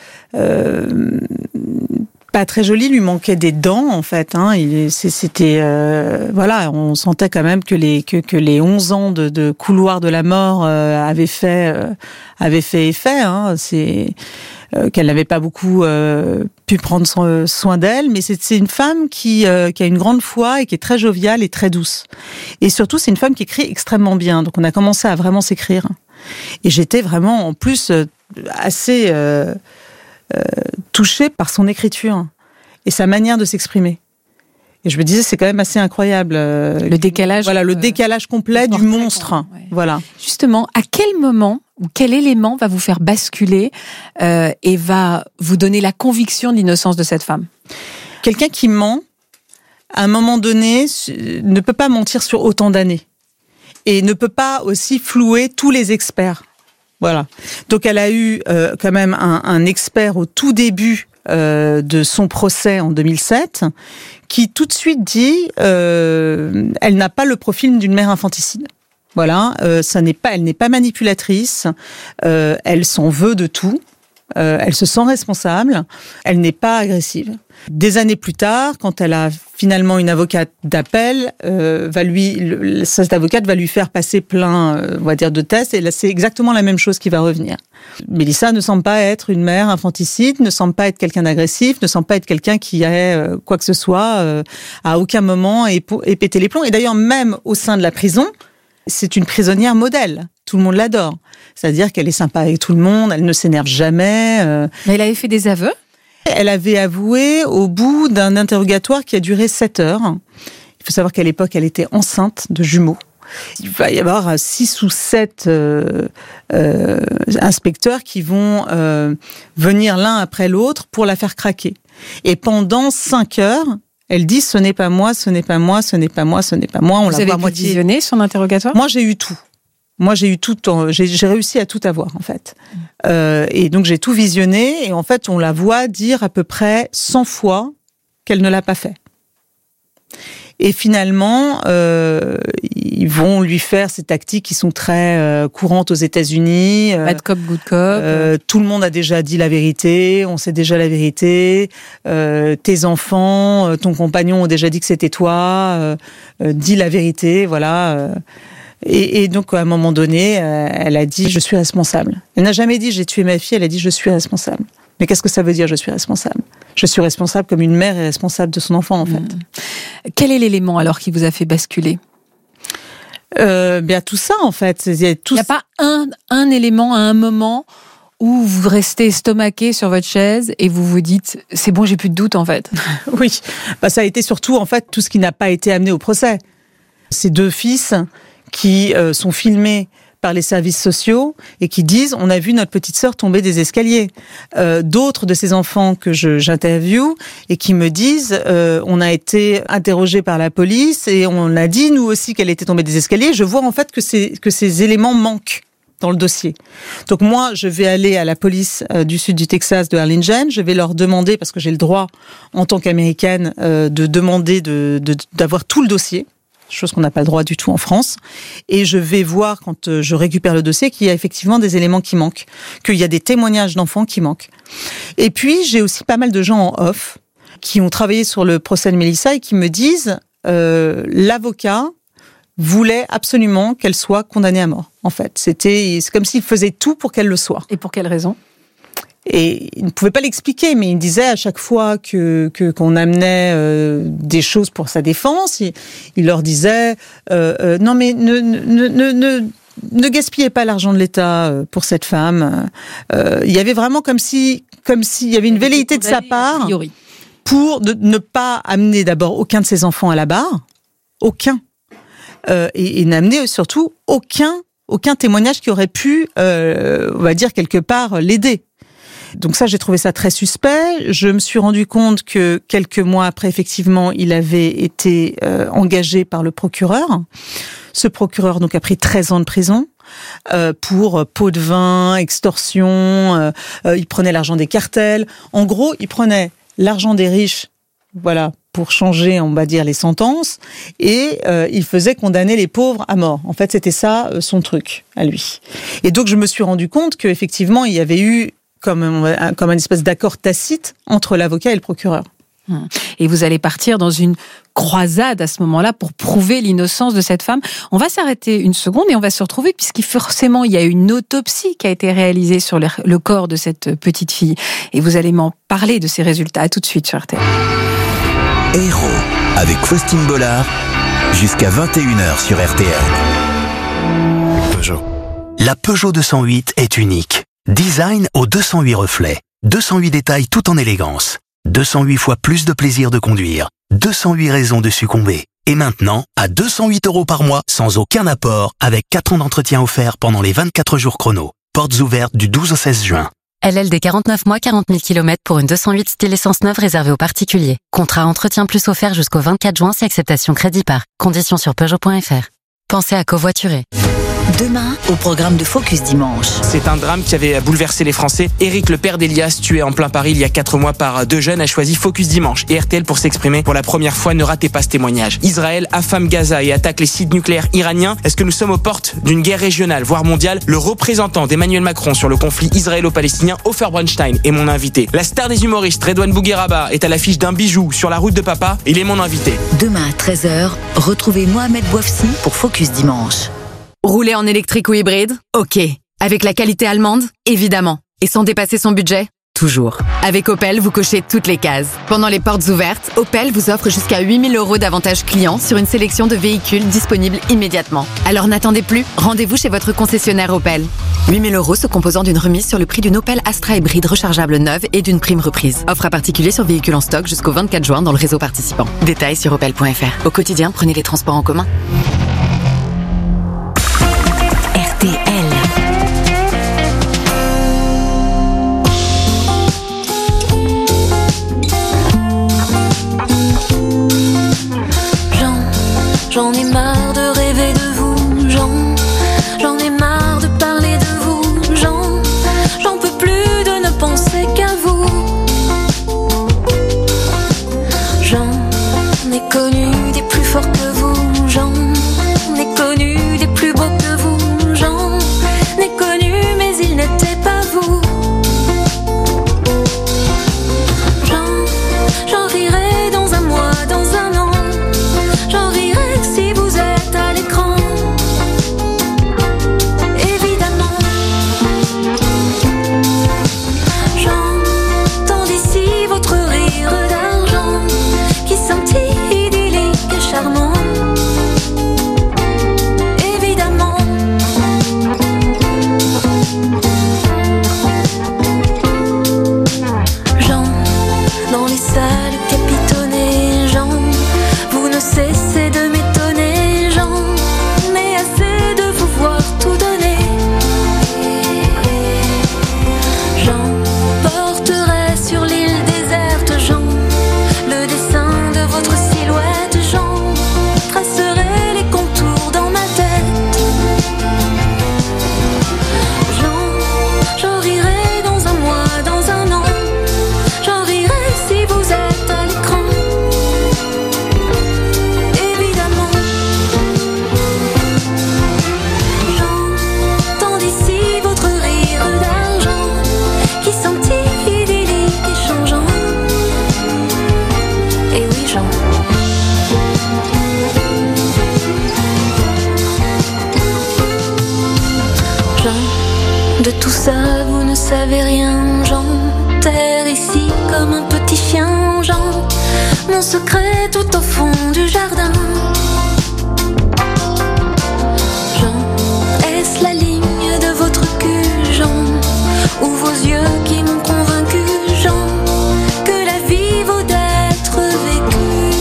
pas très jolie, lui manquait des dents en fait. C'était voilà, on sentait quand même que les 11 ans de couloir de la mort avaient fait effet. C'est qu'elle n'avait pas beaucoup pu prendre soin d'elle, mais c'est une femme qui a une grande foi et qui est très joviale et très douce. Et surtout, c'est une femme qui écrit extrêmement bien. Donc, on a commencé à vraiment s'écrire. Et j'étais vraiment, en plus, assez touchée par son écriture et sa manière de s'exprimer. Et je me disais, c'est quand même assez incroyable. Le décalage. Voilà, le décalage complet du monstre. Ouais. Voilà. Justement, à quel moment ou quel élément va vous faire basculer et va vous donner la conviction de l'innocence de cette femme ? Quelqu'un qui ment, à un moment donné, ne peut pas mentir sur autant d'années. Et ne peut pas aussi flouer tous les experts. Voilà. Donc elle a eu quand même un expert au tout début de son procès en 2007, qui tout de suite dit elle n'a pas le profil d'une mère infanticide. Voilà, elle n'est pas manipulatrice, elle s'en veut de tout, elle se sent responsable, elle n'est pas agressive. Des années plus tard, quand elle a finalement une avocate d'appel, cette avocate va lui faire passer plein, on va dire, de tests, et là c'est exactement la même chose qui va revenir. Mélissa ne semble pas être une mère infanticide, ne semble pas être quelqu'un d'agressif, ne semble pas être quelqu'un qui ait quoi que ce soit à aucun moment et pété les plombs. Et d'ailleurs, même au sein de la prison, c'est une prisonnière modèle. Tout le monde l'adore. C'est-à-dire qu'elle est sympa avec tout le monde, elle ne s'énerve jamais. Mais elle avait fait des aveux ? Elle avait avoué au bout d'un interrogatoire qui a duré 7 heures. Il faut savoir qu'à l'époque, elle était enceinte de jumeaux. Il va y avoir 6 ou 7 inspecteurs qui vont venir l'un après l'autre pour la faire craquer. Et pendant 5 heures, elle dit « ce n'est pas moi, ce n'est pas moi, ce n'est pas moi, ce n'est pas moi ». Vous avez pu visionner son interrogatoire ? Moi, j'ai eu tout. J'ai réussi à tout avoir, en fait. Et donc, j'ai tout visionné, et en fait, on la voit dire à peu près 100 fois qu'elle ne l'a pas fait. Et finalement, ils vont lui faire ces tactiques qui sont très courantes aux États-Unis. Bad cop, good cop. Tout le monde a déjà dit la vérité, on sait déjà la vérité. Tes enfants, ton compagnon ont déjà dit que c'était toi. Dis la vérité, voilà. Et donc, à un moment donné, elle a dit « je suis responsable ». Elle n'a jamais dit « j'ai tué ma fille », elle a dit « je suis responsable ». Mais qu'est-ce que ça veut dire « je suis responsable » ? Je suis responsable comme une mère est responsable de son enfant, en fait. Quel est l'élément, alors, qui vous a fait basculer ? Bien, tout ça, en fait. Il n'y a pas un élément à un moment où vous restez estomaqué sur votre chaise et vous vous dites « c'est bon, j'ai plus de doute, en fait ». Oui, ça a été surtout, en fait, tout ce qui n'a pas été amené au procès. Ces 2 fils qui sont filmés par les services sociaux et qui disent on a vu notre petite sœur tomber des escaliers. D'autres de ces enfants que j'interviewe et qui me disent on a été interrogés par la police et on a dit nous aussi qu'elle était tombée des escaliers. Je vois en fait que ces éléments manquent. dans le dossier. Donc moi, je vais aller à la police du sud du Texas de Harlingen, je vais leur demander, parce que j'ai le droit en tant qu'américaine de demander d'avoir tout le dossier, chose qu'on n'a pas le droit du tout en France, et je vais voir quand je récupère le dossier qu'il y a effectivement des éléments qui manquent, qu'il y a des témoignages d'enfants qui manquent. Et puis j'ai aussi pas mal de gens en off qui ont travaillé sur le procès de Mélissa et qui me disent l'avocat voulait absolument qu'elle soit condamnée à mort. En fait, c'est comme s'il faisait tout pour qu'elle le soit. Et pour quelle raison ? Et il ne pouvait pas l'expliquer, mais il disait à chaque fois qu'on amenait des choses pour sa défense, il leur disait non mais ne gaspillez pas l'argent de l'État pour cette femme. Il y avait vraiment comme s'il y avait une velléité de sa part pour ne pas amener d'abord aucun de ses enfants à la barre, aucun. Et n'amener surtout aucun témoignage qui aurait pu, on va dire quelque part, l'aider. Donc ça, j'ai trouvé ça très suspect. Je me suis rendu compte que quelques mois après, effectivement, il avait été engagé par le procureur. Ce procureur donc a pris 13 ans de prison pour pot de vin, extorsion. Il prenait l'argent des cartels. En gros, il prenait l'argent des riches, voilà, pour changer, on va dire, les sentences, et il faisait condamner les pauvres à mort. En fait, c'était ça son truc à lui. Et donc, je me suis rendu compte qu'effectivement, il y avait eu comme un espèce d'accord tacite entre l'avocat et le procureur. Et vous allez partir dans une croisade à ce moment-là pour prouver l'innocence de cette femme. On va s'arrêter une seconde et on va se retrouver puisqu'il forcément il y a une autopsie qui a été réalisée sur le corps de cette petite fille. Et vous allez m'en parler de ces résultats. À tout de suite sur RTL. Héros avec Faustine Bollard jusqu'à 21h sur RTL. Peugeot. La Peugeot 208 est unique. Design aux 208 reflets. 208 détails tout en élégance. 208 fois plus de plaisir de conduire. 208 raisons de succomber. Et maintenant, à 208 € par mois, sans aucun apport, avec 4 ans d'entretien offert pendant les 24 jours chrono. Portes ouvertes du 12 au 16 juin. LLD 49 mois, 40 000 km pour une 208 style essence neuve réservée aux particuliers. Contrat entretien plus offert jusqu'au 24 juin si acceptation crédit par. Conditions sur Peugeot.fr. Pensez à covoiturer. Demain, au programme de Focus Dimanche. C'est un drame qui avait bouleversé les Français. Éric, le père d'Elias, tué en plein Paris il y a 4 mois par 2 jeunes, a choisi Focus Dimanche. Et RTL pour s'exprimer pour la première fois. Ne ratez pas ce témoignage. Israël affame Gaza et attaque les sites nucléaires iraniens. Est-ce que nous sommes aux portes d'une guerre régionale, voire mondiale? Le représentant d'Emmanuel Macron sur le conflit israélo-palestinien, Ofer Bronstein, est mon invité. La star des humoristes, Redouane Bougueraba, est à l'affiche d'un bijou sur la route de papa. Il est mon invité. Demain à 13h, retrouvez Mohamed Bouafsi pour Focus Dimanche. Rouler en électrique ou hybride? Ok. Avec la qualité allemande? Évidemment. Et sans dépasser son budget? Toujours. Avec Opel, vous cochez toutes les cases. Pendant les portes ouvertes, Opel vous offre jusqu'à 8 000 € d'avantages clients sur une sélection de véhicules disponibles immédiatement. Alors n'attendez plus, rendez-vous chez votre concessionnaire Opel. 8 000 € se composant d'une remise sur le prix d'une Opel Astra hybride rechargeable neuve et d'une prime reprise. Offre à particulier sur véhicules en stock jusqu'au 24 juin dans le réseau participant. Détails sur opel.fr. Au quotidien, prenez les transports en commun. RTL. J'en ai marre de rêver de vous, j'en ai marre de parler de vous, j'en peux plus de ne penser qu'à vous. J'en ai connu des plus forts que vous, j'en savais rien, j'enterre ici comme un petit chien, Jean, mon secret tout au fond du jardin. Jean, est-ce la ligne de votre cul, Jean, ou vos yeux qui m'ont convaincu, Jean, que la vie vaut d'être vécue?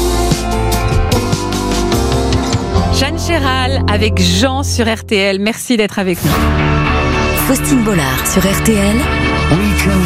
Jeanne Chéral avec Jean sur RTL. Merci d'être avec nous. Faustine Bollard sur RTL. Weekend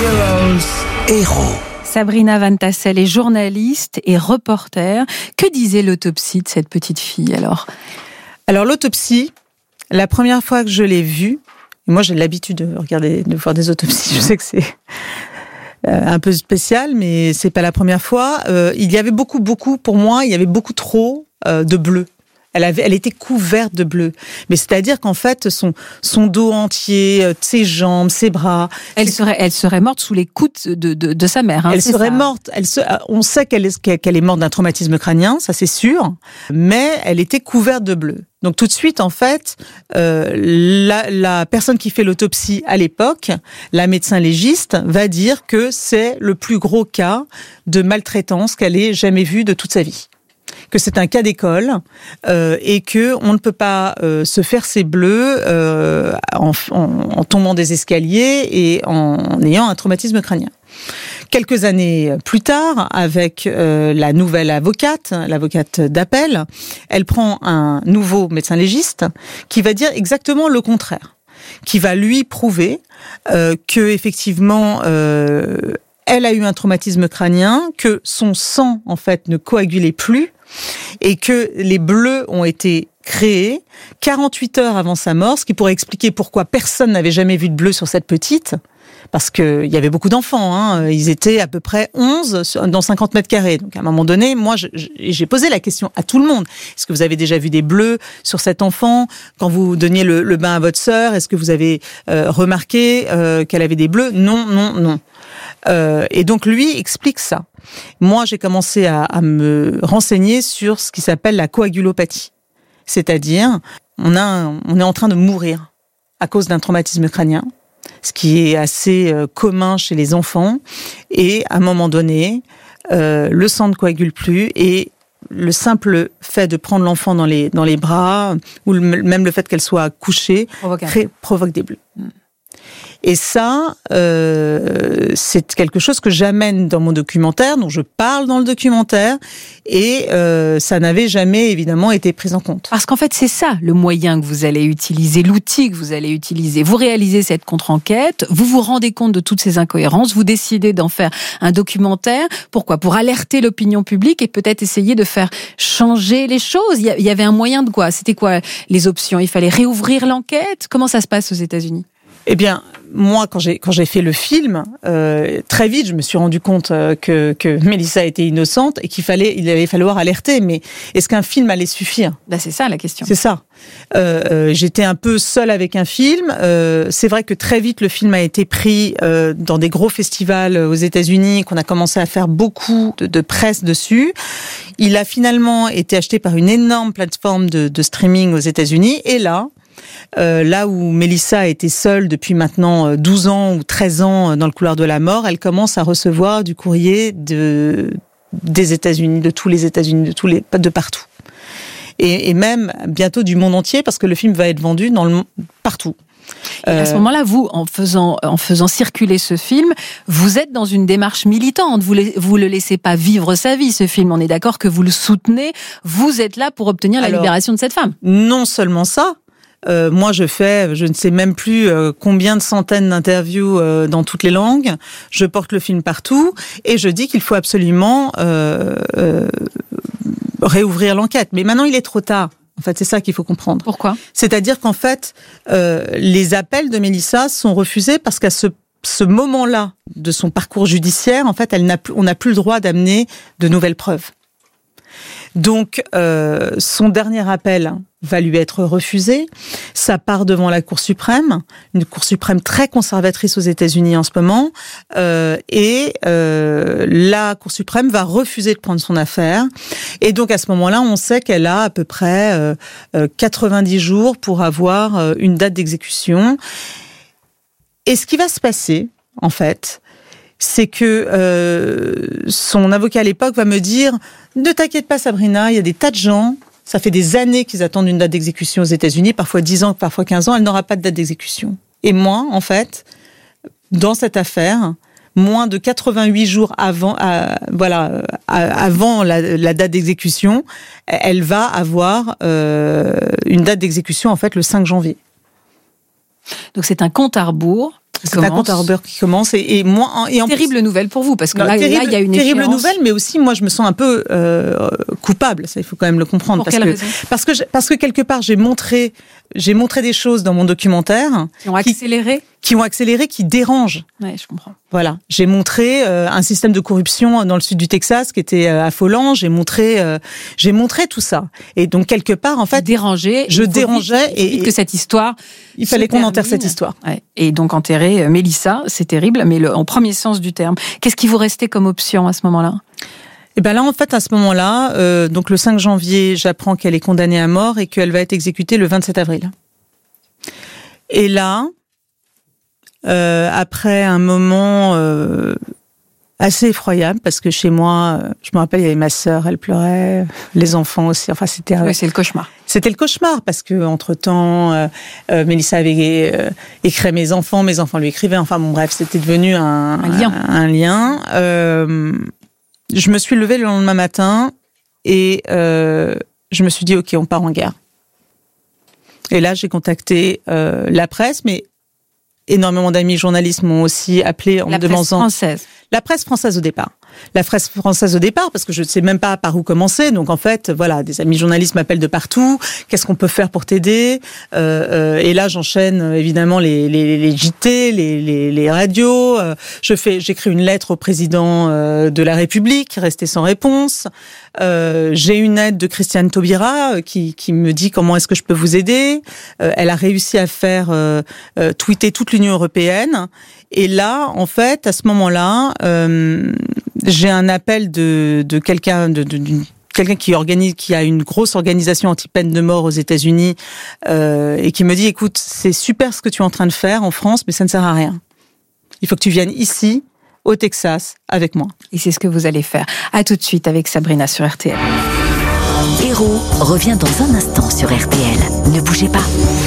des Heroes. Héros. Sabrina Van Tassel est journaliste et reporter. Que disait l'autopsie de cette petite fille alors l'autopsie, la première fois que je l'ai vue, et moi j'ai l'habitude de voir des autopsies, je sais que c'est un peu spécial, mais c'est pas la première fois. Il y avait beaucoup, pour moi, il y avait beaucoup trop de bleu. Elle était couverte de bleu. Mais c'est-à-dire qu'en fait, son dos entier, ses jambes, ses bras. Elle serait morte sous les coups de sa mère. Elle serait morte. On sait qu'elle est morte d'un traumatisme crânien, ça c'est sûr. Mais elle était couverte de bleu. Donc tout de suite, en fait, la personne qui fait l'autopsie à l'époque, la médecin légiste, va dire que c'est le plus gros cas de maltraitance qu'elle ait jamais vu de toute sa vie. Que c'est un cas d'école et que on ne peut pas se faire ses bleus en tombant des escaliers et en ayant un traumatisme crânien. Quelques années plus tard, avec la nouvelle l'avocate d'appel, elle prend un nouveau médecin légiste qui va dire exactement le contraire, qui va lui prouver que effectivement elle a eu un traumatisme crânien, que son sang en fait ne coagulait plus et que les bleus ont été créés 48 heures avant sa mort, ce qui pourrait expliquer pourquoi personne n'avait jamais vu de bleu sur cette petite, parce qu'il y avait beaucoup d'enfants, ils étaient à peu près 11 dans 50 mètres carrés. Donc à un moment donné, moi j'ai posé la question à tout le monde. Est-ce que vous avez déjà vu des bleus sur cet enfant quand vous donniez le bain à votre sœur? Est-ce que vous avez remarqué qu'elle avait des bleus? Non. Et donc lui explique ça. Moi, j'ai commencé à me renseigner sur ce qui s'appelle la coagulopathie. C'est-à-dire, on est en train de mourir à cause d'un traumatisme crânien, ce qui est assez commun chez les enfants. Et à un moment donné, le sang ne coagule plus et le simple fait de prendre l'enfant dans les bras, ou même le fait qu'elle soit couchée, provoque des bleus. Et ça, c'est quelque chose que j'amène dans mon documentaire, dont je parle dans le documentaire, et ça n'avait jamais, évidemment, été pris en compte. Parce qu'en fait, c'est ça, le moyen que vous allez utiliser, l'outil que vous allez utiliser. Vous réalisez cette contre-enquête, vous vous rendez compte de toutes ces incohérences, vous décidez d'en faire un documentaire. Pourquoi ? Pour alerter l'opinion publique et peut-être essayer de faire changer les choses. Il y avait un moyen de quoi ? C'était quoi les options ? Il fallait réouvrir l'enquête ? Comment ça se passe aux États-Unis ? Eh bien, moi, quand j'ai fait le film, très vite, je me suis rendu compte que Mélissa était innocente et il allait falloir alerter. Mais est-ce qu'un film allait suffire ? C'est ça la question. C'est ça. J'étais un peu seule avec un film. C'est vrai que très vite, le film a été pris dans des gros festivals aux États-Unis, qu'on a commencé à faire beaucoup de presse dessus. Il a finalement été acheté par une énorme plateforme de streaming aux États-Unis. Et là où Mélissa était seule depuis maintenant 12 ans ou 13 ans dans le couloir de la mort, elle commence à recevoir du courrier des États-Unis, de tous les États-Unis, de partout. Et même bientôt du monde entier, parce que le film va être vendu partout. Et à ce moment-là, vous, en faisant circuler ce film, vous êtes dans une démarche militante. Vous le laissez pas vivre sa vie, ce film. On est d'accord que vous le soutenez. Vous êtes là pour obtenir la libération de cette femme. Non seulement ça. Moi, je ne sais même plus combien de centaines d'interviews dans toutes les langues. Je porte le film partout et je dis qu'il faut absolument réouvrir l'enquête. Mais maintenant, il est trop tard. En fait, c'est ça qu'il faut comprendre. Pourquoi ? C'est-à-dire qu'en fait, les appels de Mélissa sont refusés parce qu'à ce moment-là de son parcours judiciaire, en fait, on n'a plus le droit d'amener de nouvelles preuves. Donc, son dernier appel va lui être refusé. Ça part devant la Cour suprême, une Cour suprême très conservatrice aux États-Unis en ce moment, et la Cour suprême va refuser de prendre son affaire. Et donc, à ce moment-là, on sait qu'elle a à peu près 90 jours pour avoir une date d'exécution. Et ce qui va se passer, en fait, c'est que son avocat à l'époque va me dire « Ne t'inquiète pas Sabrina, il y a des tas de gens, ça fait des années qu'ils attendent une date d'exécution aux États-Unis, parfois 10 ans, parfois 15 ans, elle n'aura pas de date d'exécution. » Et moi, en fait, dans cette affaire, moins de 88 jours avant la date d'exécution, elle va avoir une date d'exécution, en fait, le 5 janvier. Donc c'est un compte à rebours. C'est un compte à rebours qui commence et en terrible nouvelle pour vous parce que là il y a une terrible échéance. Nouvelle, mais aussi moi je me sens un peu coupable. Ça il faut quand même le comprendre. Pour quelle raison ? Parce que quelque part j'ai montré des choses dans mon documentaire qui ont accéléré, qui dérangent. Ouais, je comprends. Voilà, j'ai montré un système de corruption dans le sud du Texas qui était affolant. J'ai montré tout ça. Et donc quelque part, en fait, je dérangeais et que cette histoire. Il fallait qu'on enterre cette histoire. Ouais. Et donc enterrer Mélissa, c'est terrible, mais en premier sens du terme. Qu'est-ce qui vous restait comme option à ce moment-là ? Et ben là, en fait, à ce moment-là, donc le 5 janvier, j'apprends qu'elle est condamnée à mort et qu'elle va être exécutée le 27 avril. Et là, après un moment assez effroyable, parce que chez moi, je me rappelle, il y avait ma sœur, elle pleurait, les enfants aussi. Enfin, c'était. Ouais, c'est le cauchemar. C'était le cauchemar parce que entre temps, Mélissa avait écrit à mes enfants lui écrivaient. Enfin bon, bref, c'était devenu un lien. Je me suis levée le lendemain matin et je me suis dit ok, on part en guerre. Et là, j'ai contacté la presse, mais énormément d'amis journalistes m'ont aussi appelé en me demandant... La presse française au départ. La presse française au départ, parce que je ne sais même pas par où commencer. Donc en fait, voilà, des amis journalistes m'appellent de partout. Qu'est-ce qu'on peut faire pour t'aider ? Et là, j'enchaîne évidemment les JT, les radios. J'écris une lettre au président de la République, resté sans réponse. J'ai une aide de Christiane Taubira qui me dit comment est-ce que je peux vous aider. Elle a réussi à faire tweeter toute l'Union européenne. Et là, en fait, à ce moment-là, j'ai un appel de quelqu'un quelqu'un qui a une grosse organisation anti-peine de mort aux États-Unis et qui me dit écoute, c'est super ce que tu es en train de faire en France, mais ça ne sert à rien. Il faut que tu viennes ici, au Texas, avec moi. Et c'est ce que vous allez faire. À tout de suite avec Sabrina sur RTL. Héros revient dans un instant sur RTL. Ne bougez pas.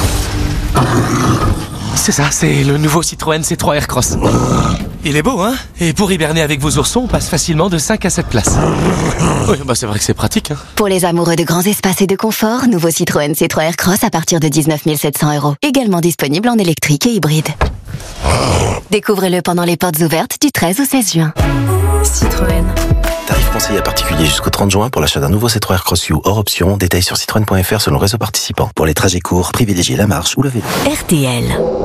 C'est ça, c'est le nouveau Citroën C3 Aircross. Il est beau, hein ? Et pour hiberner avec vos oursons, on passe facilement de 5 à 7 places. Oui, bah c'est vrai que c'est pratique, hein. Pour les amoureux de grands espaces et de confort, nouveau Citroën C3 Aircross à partir de 19 700 €. Également disponible en électrique et hybride. Découvrez-le pendant les portes ouvertes du 13 au 16 juin. Citroën. Tarif conseillé à particulier jusqu'au 30 juin pour l'achat d'un nouveau C3 Aircross U hors option. Détails sur citroën.fr selon le réseau participant. Pour les trajets courts, privilégiez la marche ou le vélo. RTL.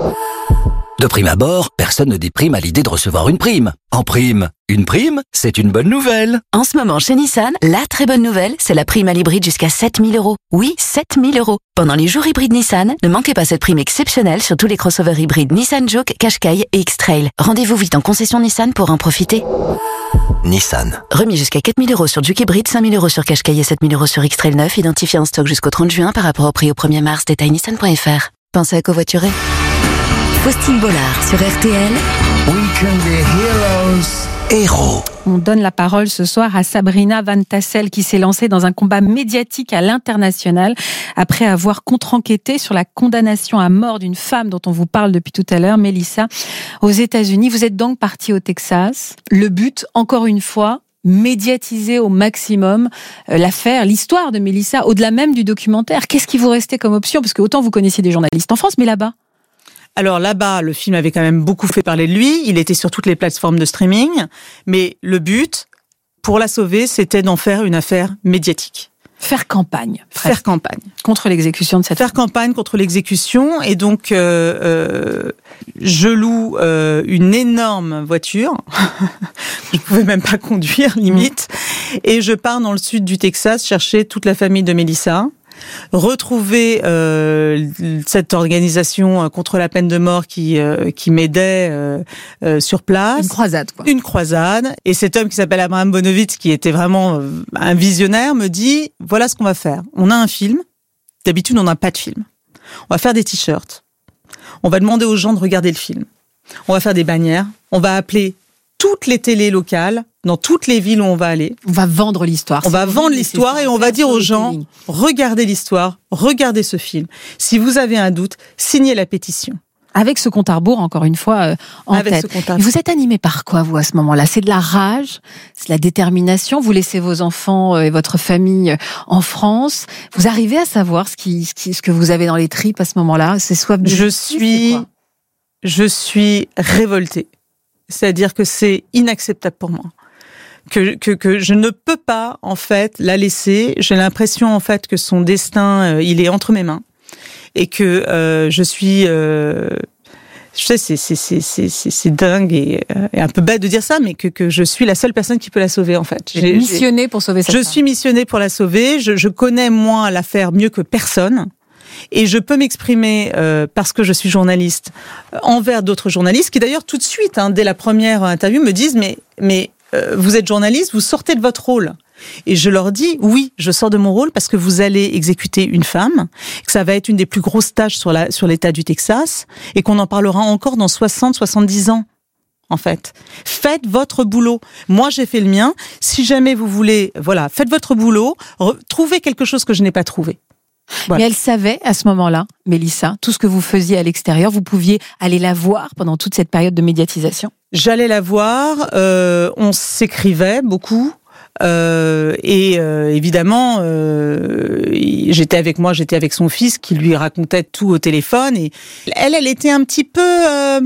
De prime abord, personne ne déprime à l'idée de recevoir une prime. En prime, une prime, c'est une bonne nouvelle. En ce moment, chez Nissan, la très bonne nouvelle, c'est la prime à l'hybride jusqu'à 7 000 €. Oui, 7 000 €. Pendant les jours hybrides Nissan, ne manquez pas cette prime exceptionnelle sur tous les crossovers hybrides Nissan Juke, Qashqai et X-Trail. Rendez-vous vite en concession Nissan pour en profiter. Nissan. Remis jusqu'à 4 000 € sur Juke hybride, 5 000 € sur Qashqai et 7 000 € sur X-Trail 9, identifié en stock jusqu'au 30 juin par rapport au prix au 1er mars. Détail nissan.fr. Pensez à covoiturer. Faustine Bollard sur RTL. Weekend des Heroes. Héros. On donne la parole ce soir à Sabrina Van Tassel qui s'est lancée dans un combat médiatique à l'international après avoir contre-enquêté sur la condamnation à mort d'une femme dont on vous parle depuis tout à l'heure, Mélissa, aux États-Unis. Vous êtes donc partie au Texas. Le but, encore une fois, médiatiser au maximum l'affaire, l'histoire de Mélissa, au-delà même du documentaire. Qu'est-ce qui vous restait comme option ? Parce que autant vous connaissiez des journalistes en France, mais là-bas. Alors là-bas, le film avait quand même beaucoup fait parler de lui. Il était sur toutes les plateformes de streaming. Mais le but, pour la sauver, c'était d'en faire une affaire médiatique. Faire campagne. Faire campagne. Contre l'exécution de cette femme. Faire campagne contre l'exécution. Et donc, je loue une énorme voiture. Je ne pouvais même pas conduire, limite. Et je pars dans le sud du Texas chercher toute la famille de Mélissa. Retrouver cette organisation contre la peine de mort qui m'aidait sur place. Une croisade, quoi. Une croisade. Et cet homme qui s'appelle Abraham Bonovitz, qui était vraiment un visionnaire, me dit, voilà ce qu'on va faire. On a un film. D'habitude, on n'a pas de film. On va faire des t-shirts. On va demander aux gens de regarder le film. On va faire des bannières. On va appeler toutes les télés locales, dans toutes les villes où on va aller. On va vendre l'histoire. On va vendre l'histoire et on va dire aux gens, regardez l'histoire, regardez ce film. Si vous avez un doute, signez la pétition. Avec ce compte à rebours, encore une fois, en tête. Vous êtes animé par quoi, vous, à ce moment-là? C'est de la rage, c'est de la détermination. Vous laissez vos enfants et votre famille en France. Vous arrivez à savoir ce que vous avez dans les tripes à ce moment-là? C'est soif de justice, je suis révoltée. C'est-à-dire que c'est inacceptable pour moi. Que je ne peux pas, en fait, la laisser. J'ai l'impression, en fait, que son destin, il est entre mes mains. Et que je suis... je sais, c'est dingue et un peu bête de dire ça, mais que je suis la seule personne qui peut la sauver, en fait. J'ai missionnée pour sauver cette femme. Je suis missionnée pour la sauver. Je connais, moi, l'affaire mieux que personne. Et je peux m'exprimer, parce que je suis journaliste, envers d'autres journalistes, qui d'ailleurs tout de suite, dès la première interview, me disent mais vous êtes journaliste, vous sortez de votre rôle. Et je leur dis, oui, je sors de mon rôle parce que vous allez exécuter une femme, que ça va être une des plus grosses tâches sur l'État du Texas, et qu'on en parlera encore dans 60-70 ans. En fait, faites votre boulot. Moi, j'ai fait le mien. Si jamais vous voulez, faites votre boulot, trouvez quelque chose que je n'ai pas trouvé. Voilà. Mais elle savait à ce moment-là, Mélissa, tout ce que vous faisiez à l'extérieur, vous pouviez aller la voir pendant toute cette période de médiatisation? J'allais la voir, on s'écrivait beaucoup. Évidemment, j'étais avec son fils qui lui racontait tout au téléphone, et elle était un petit peu...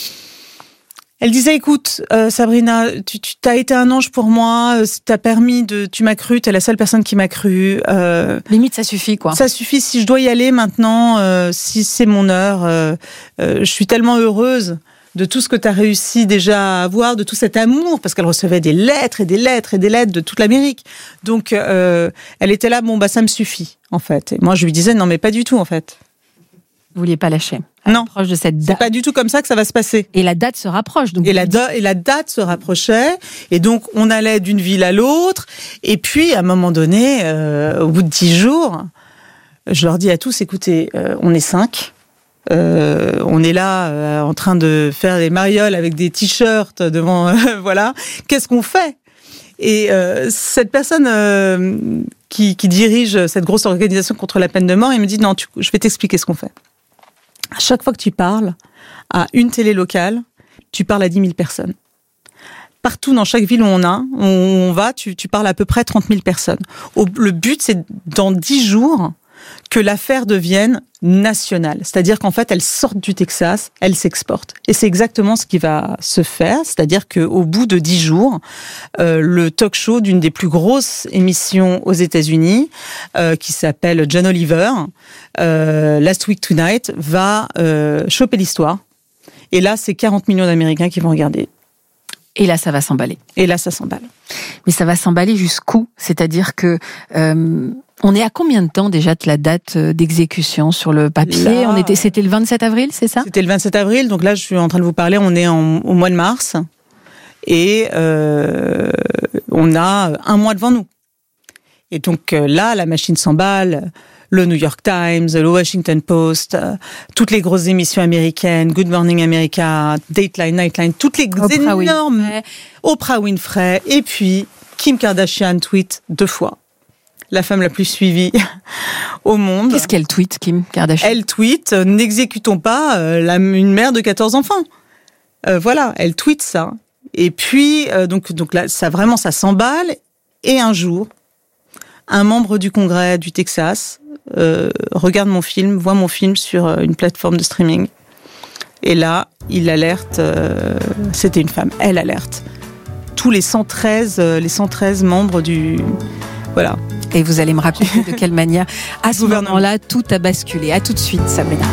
Elle disait, écoute, Sabrina, tu t'as été un ange pour moi, tu m'as cru, t'es la seule personne qui m'a cru. Limite, ça suffit, quoi. Ça suffit, si je dois y aller maintenant, si c'est mon heure, je suis tellement heureuse de tout ce que tu as réussi déjà à avoir, de tout cet amour, parce qu'elle recevait des lettres et des lettres et des lettres de toute l'Amérique. Donc, elle était là, ça me suffit, en fait. Et moi, je lui disais, non, mais pas du tout, en fait. Vous vouliez pas lâcher. Non. Proche de cette date. C'est pas du tout comme ça que ça va se passer. Et la date se rapproche. Donc et la date se rapprochait. Et donc, on allait d'une ville à l'autre. Et puis, à un moment donné, au bout de 10 jours, je leur dis à tous, écoutez, on est 5. On est là en train de faire des marioles avec des t-shirts devant, voilà. Qu'est-ce qu'on fait? Et cette personne qui dirige cette grosse organisation contre la peine de mort, il me dit non, je vais t'expliquer ce qu'on fait. À chaque fois que tu parles à une télé locale, tu parles à 10 000 personnes. Partout dans chaque ville où on va, tu parles à peu près 30 000 personnes. Le but, c'est dans 10 jours que l'affaire devienne nationale. C'est-à-dire qu'en fait, elle sort du Texas, elle s'exporte. Et c'est exactement ce qui va se faire. C'est-à-dire qu'au bout de 10 jours, le talk show d'une des plus grosses émissions aux États-Unis, qui s'appelle John Oliver, Last Week Tonight, va choper l'histoire. Et là, c'est 40 millions d'Américains qui vont regarder. Et là, ça va s'emballer. Et là, ça s'emballe. Mais ça va s'emballer jusqu'où? C'est-à-dire que... on est à combien de temps déjà de la date d'exécution sur le papier? C'était le 27 avril, c'est ça? C'était le 27 avril, donc là je suis en train de vous parler, on est au mois de mars, et on a un mois devant nous. Et donc là, la machine s'emballe, le New York Times, le Washington Post, toutes les grosses émissions américaines, Good Morning America, Dateline, Nightline, toutes les énormes... Oprah Winfrey, et puis Kim Kardashian tweet 2 fois. La femme la plus suivie au monde. Qu'est-ce qu'elle tweet, Kim Kardashian? Elle tweet, n'exécutons pas une mère de 14 enfants. Voilà, elle tweet ça. Et puis, donc là, ça s'emballe. Et un jour, un membre du Congrès du Texas regarde mon film, voit mon film sur une plateforme de streaming. Et là, il alerte, c'était une femme, elle alerte. Tous les 113 membres du... Voilà. Et vous allez me raconter de quelle manière, à ce moment-là, tout a basculé. À tout de suite, Sabrina.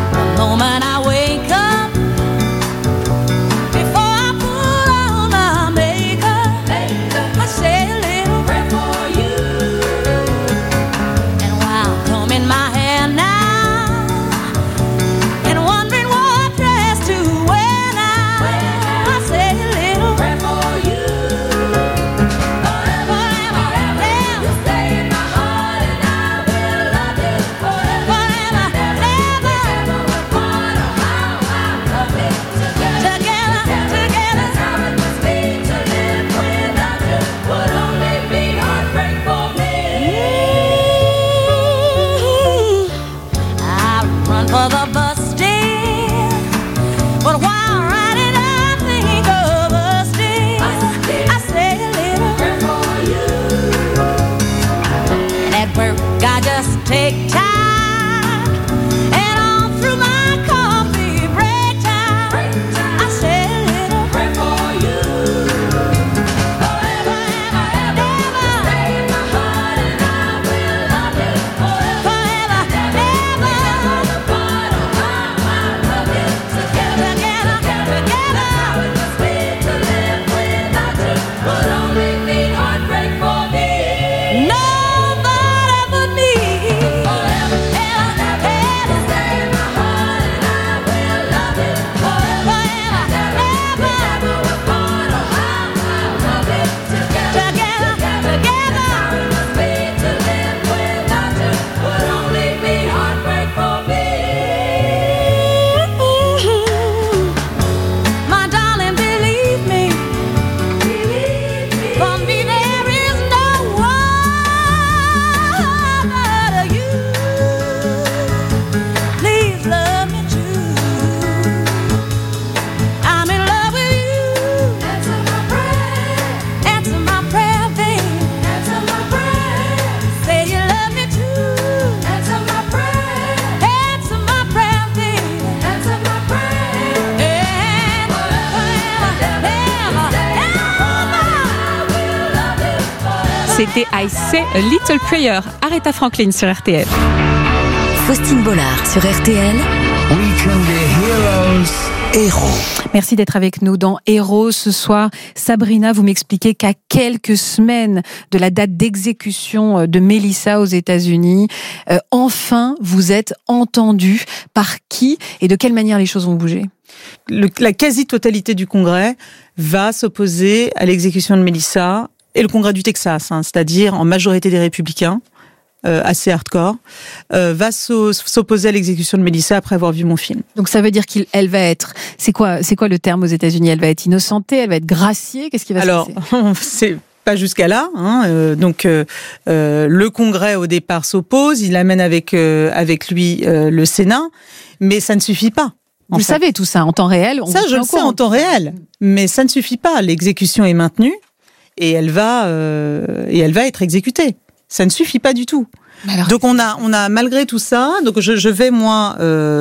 C'était I Say a Little Prayer. Aretha Franklin sur RTL. Faustine Bollard sur RTL. We can be heroes. Héros. Merci d'être avec nous dans Héros ce soir. Sabrina, vous m'expliquez qu'à quelques semaines de la date d'exécution de Mélissa aux États-Unis, enfin vous êtes entendue. Par qui et de quelle manière les choses ont bougé ? La quasi-totalité du Congrès va s'opposer à l'exécution de Mélissa, et le Congrès du Texas, c'est-à-dire en majorité des républicains, assez hardcore, va s'opposer à l'exécution de Mélissa après avoir vu mon film. Donc ça veut dire qu'elle va être... C'est quoi le terme aux États-Unis ? Elle va être innocentée, elle va être graciée ? Qu'est-ce qui va se passer ? Alors, c'est pas jusqu'à là. Donc, le Congrès, au départ, s'oppose. Il amène avec lui le Sénat. Mais ça ne suffit pas. Vous savez tout ça en temps réel ? Ça, je le sais en temps réel. Mais ça ne suffit pas. L'exécution est maintenue et elle va être exécutée. Ça ne suffit pas du tout. Donc on a malgré tout ça, donc je vais moi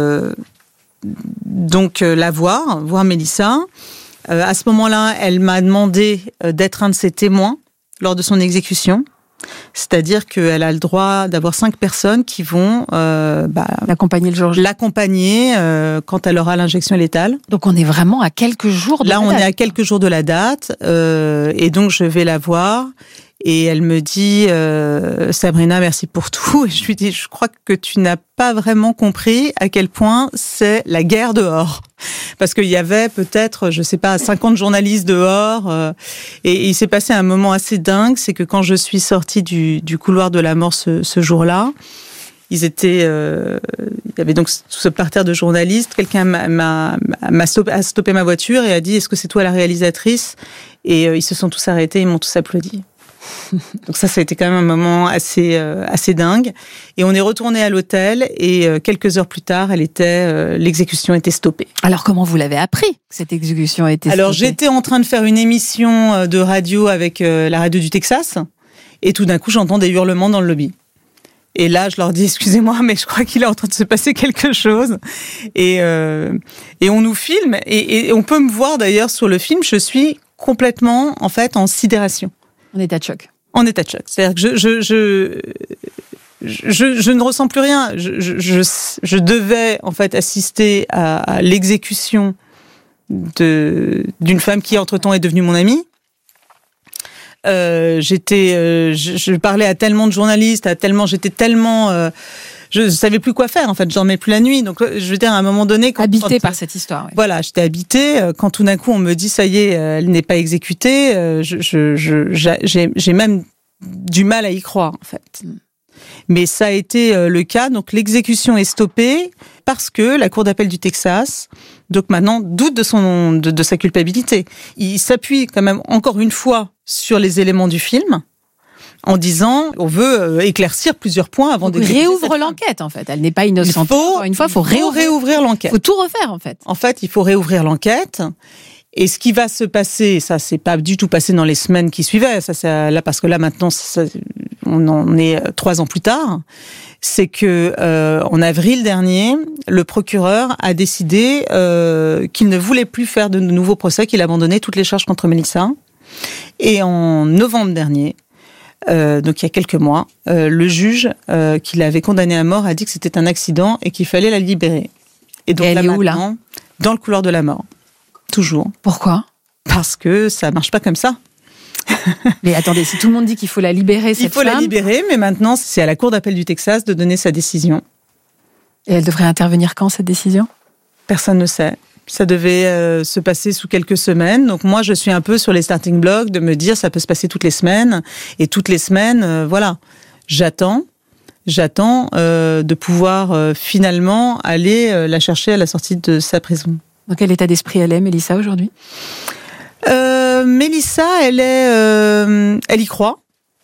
la voir Mélissa. À ce moment-là, elle m'a demandé d'être un de ses témoins lors de son exécution. C'est-à-dire qu'elle a le droit d'avoir 5 personnes qui vont l'accompagner le jour J. L'accompagner quand elle aura l'injection létale. Donc on est vraiment à quelques jours de la date. Là, on est à quelques jours de la date. Et donc, je vais la voir. Et elle me dit Sabrina, merci pour tout. Et je lui dis, je crois que tu n'as pas vraiment compris à quel point c'est la guerre dehors. Parce qu'il y avait peut-être, 50 journalistes dehors. Et il s'est passé un moment assez dingue, c'est que quand je suis sortie du couloir de la mort ce jour-là, il y avait donc tout ce parterre de journalistes. Quelqu'un a stoppé ma voiture et a dit, est-ce que c'est toi la réalisatrice ? Et ils se sont tous arrêtés, ils m'ont tous applaudi. Donc ça a été quand même un moment assez dingue. Et on est retourné à l'hôtel et quelques heures plus tard, l'exécution était stoppée. Alors comment vous l'avez appris que cette exécution a été stoppée ? Alors j'étais en train de faire une émission de radio avec la radio du Texas et tout d'un coup j'entends des hurlements dans le lobby. Et là je leur dis excusez-moi mais je crois qu'il est en train de se passer quelque chose. Et on nous filme et on peut me voir d'ailleurs sur le film, je suis complètement en fait en sidération. En état de choc. En état de choc. C'est-à-dire que je ne ressens plus rien. Je devais en fait assister à l'exécution d'une femme qui entre-temps est devenue mon amie. Je parlais à tellement de journalistes, je savais plus quoi faire en fait, je dormais plus la nuit. Donc je veux dire à un moment donné habitée par cette histoire. Oui. Voilà, j'étais habitée quand tout d'un coup on me dit ça y est, elle n'est pas exécutée, j'ai même du mal à y croire en fait. Mais ça a été le cas, donc l'exécution est stoppée parce que la Cour d'appel du Texas donc maintenant doute de sa culpabilité. Il s'appuie quand même encore une fois sur les éléments du film. En disant, on veut éclaircir plusieurs points avant de réouvre l'enquête, en fait. Elle n'est pas innocente. Il faut réouvrir l'enquête. Il faut tout refaire, en fait. En fait, il faut réouvrir l'enquête. Et ce qui va se passer, ça c'est pas du tout passé dans les semaines qui suivaient. Là, parce que là maintenant, on en est 3 ans plus tard. C'est que en avril dernier, le procureur a décidé qu'il ne voulait plus faire de nouveaux procès, qu'il abandonnait toutes les charges contre Mélissa. Et en novembre dernier. Donc il y a quelques mois, le juge qui l'avait condamnée à mort a dit que c'était un accident et qu'il fallait la libérer. Et donc elle est où là ? Dans le couloir de la mort. Toujours. Pourquoi ? Parce que ça marche pas comme ça. Mais attendez, si tout le monde dit qu'il faut la libérer, cette femme... Il faut la libérer, mais maintenant c'est à la Cour d'appel du Texas de donner sa décision. Et elle devrait intervenir quand, cette décision ? Personne ne sait. Ça devait se passer sous quelques semaines. Donc moi, je suis un peu sur les starting blocks de me dire ça peut se passer toutes les semaines. Et toutes les semaines, voilà. J'attends de pouvoir finalement aller la chercher à la sortie de sa prison. Dans quel état d'esprit elle est, Mélissa, aujourd'hui ? Mélissa, elle y croit.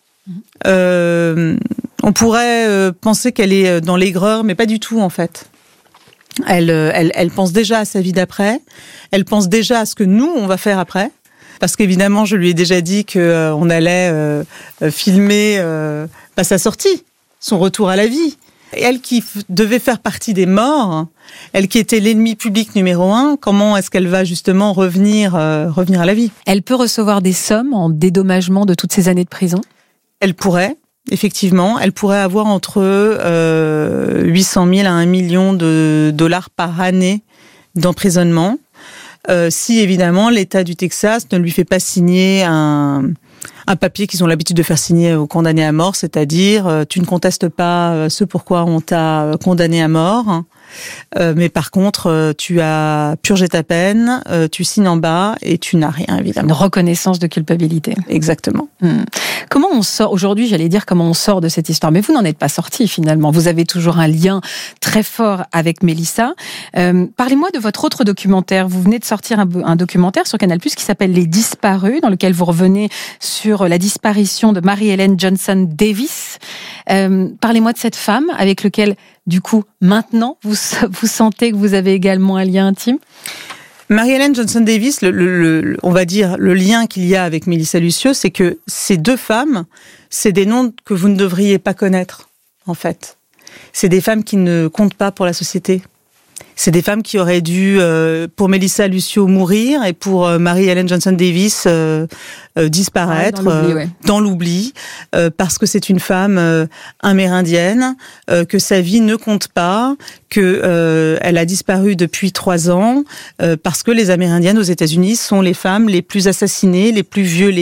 On pourrait penser qu'elle est dans l'aigreur, mais pas du tout en fait. Elle pense déjà à sa vie d'après. Elle pense déjà à ce que nous, on va faire après. Parce qu'évidemment, je lui ai déjà dit qu'on allait filmer sa sortie, son retour à la vie. Elle qui devait faire partie des morts, elle qui était l'ennemi public numéro 1, comment est-ce qu'elle va justement revenir à la vie ? Elle peut recevoir des sommes en dédommagement de toutes ces années de prison ? Elle pourrait. Effectivement, elle pourrait avoir entre 800 000 à 1 million de dollars par année d'emprisonnement, si évidemment l'État du Texas ne lui fait pas signer un papier qu'ils ont l'habitude de faire signer aux condamnés à mort, c'est-à-dire tu ne contestes pas ce pourquoi on t'a condamné à mort. Mais par contre, tu as purgé ta peine, tu signes en bas et tu n'as rien, évidemment. Une reconnaissance de culpabilité. Exactement. Comment on sort, aujourd'hui, j'allais dire comment on sort de cette histoire, mais vous n'en êtes pas sorti finalement. Vous avez toujours un lien très fort avec Mélissa. Parlez-moi de votre autre documentaire. Vous venez de sortir un documentaire sur Canal+, qui s'appelle Les Disparus, dans lequel vous revenez sur la disparition de Mary-Hélène Johnson Davis. Parlez-moi de cette femme avec laquelle, du coup, maintenant, vous sentez que vous avez également un lien intime. Mary-Hélène Johnson Davis, on va dire le lien qu'il y a avec Mélissa Lucieux, c'est que ces deux femmes, c'est des noms que vous ne devriez pas connaître, en fait. C'est des femmes qui ne comptent pas pour la société. C'est des femmes qui auraient dû, pour Mélissa Lucieux, mourir et pour Mary-Hélène Johnson Davis disparaître dans l'oubli, parce que c'est une femme amérindienne, que sa vie ne compte pas, que elle a disparu depuis 3 ans, parce que les Amérindiennes aux États-Unis sont les femmes les plus assassinées, les plus violées.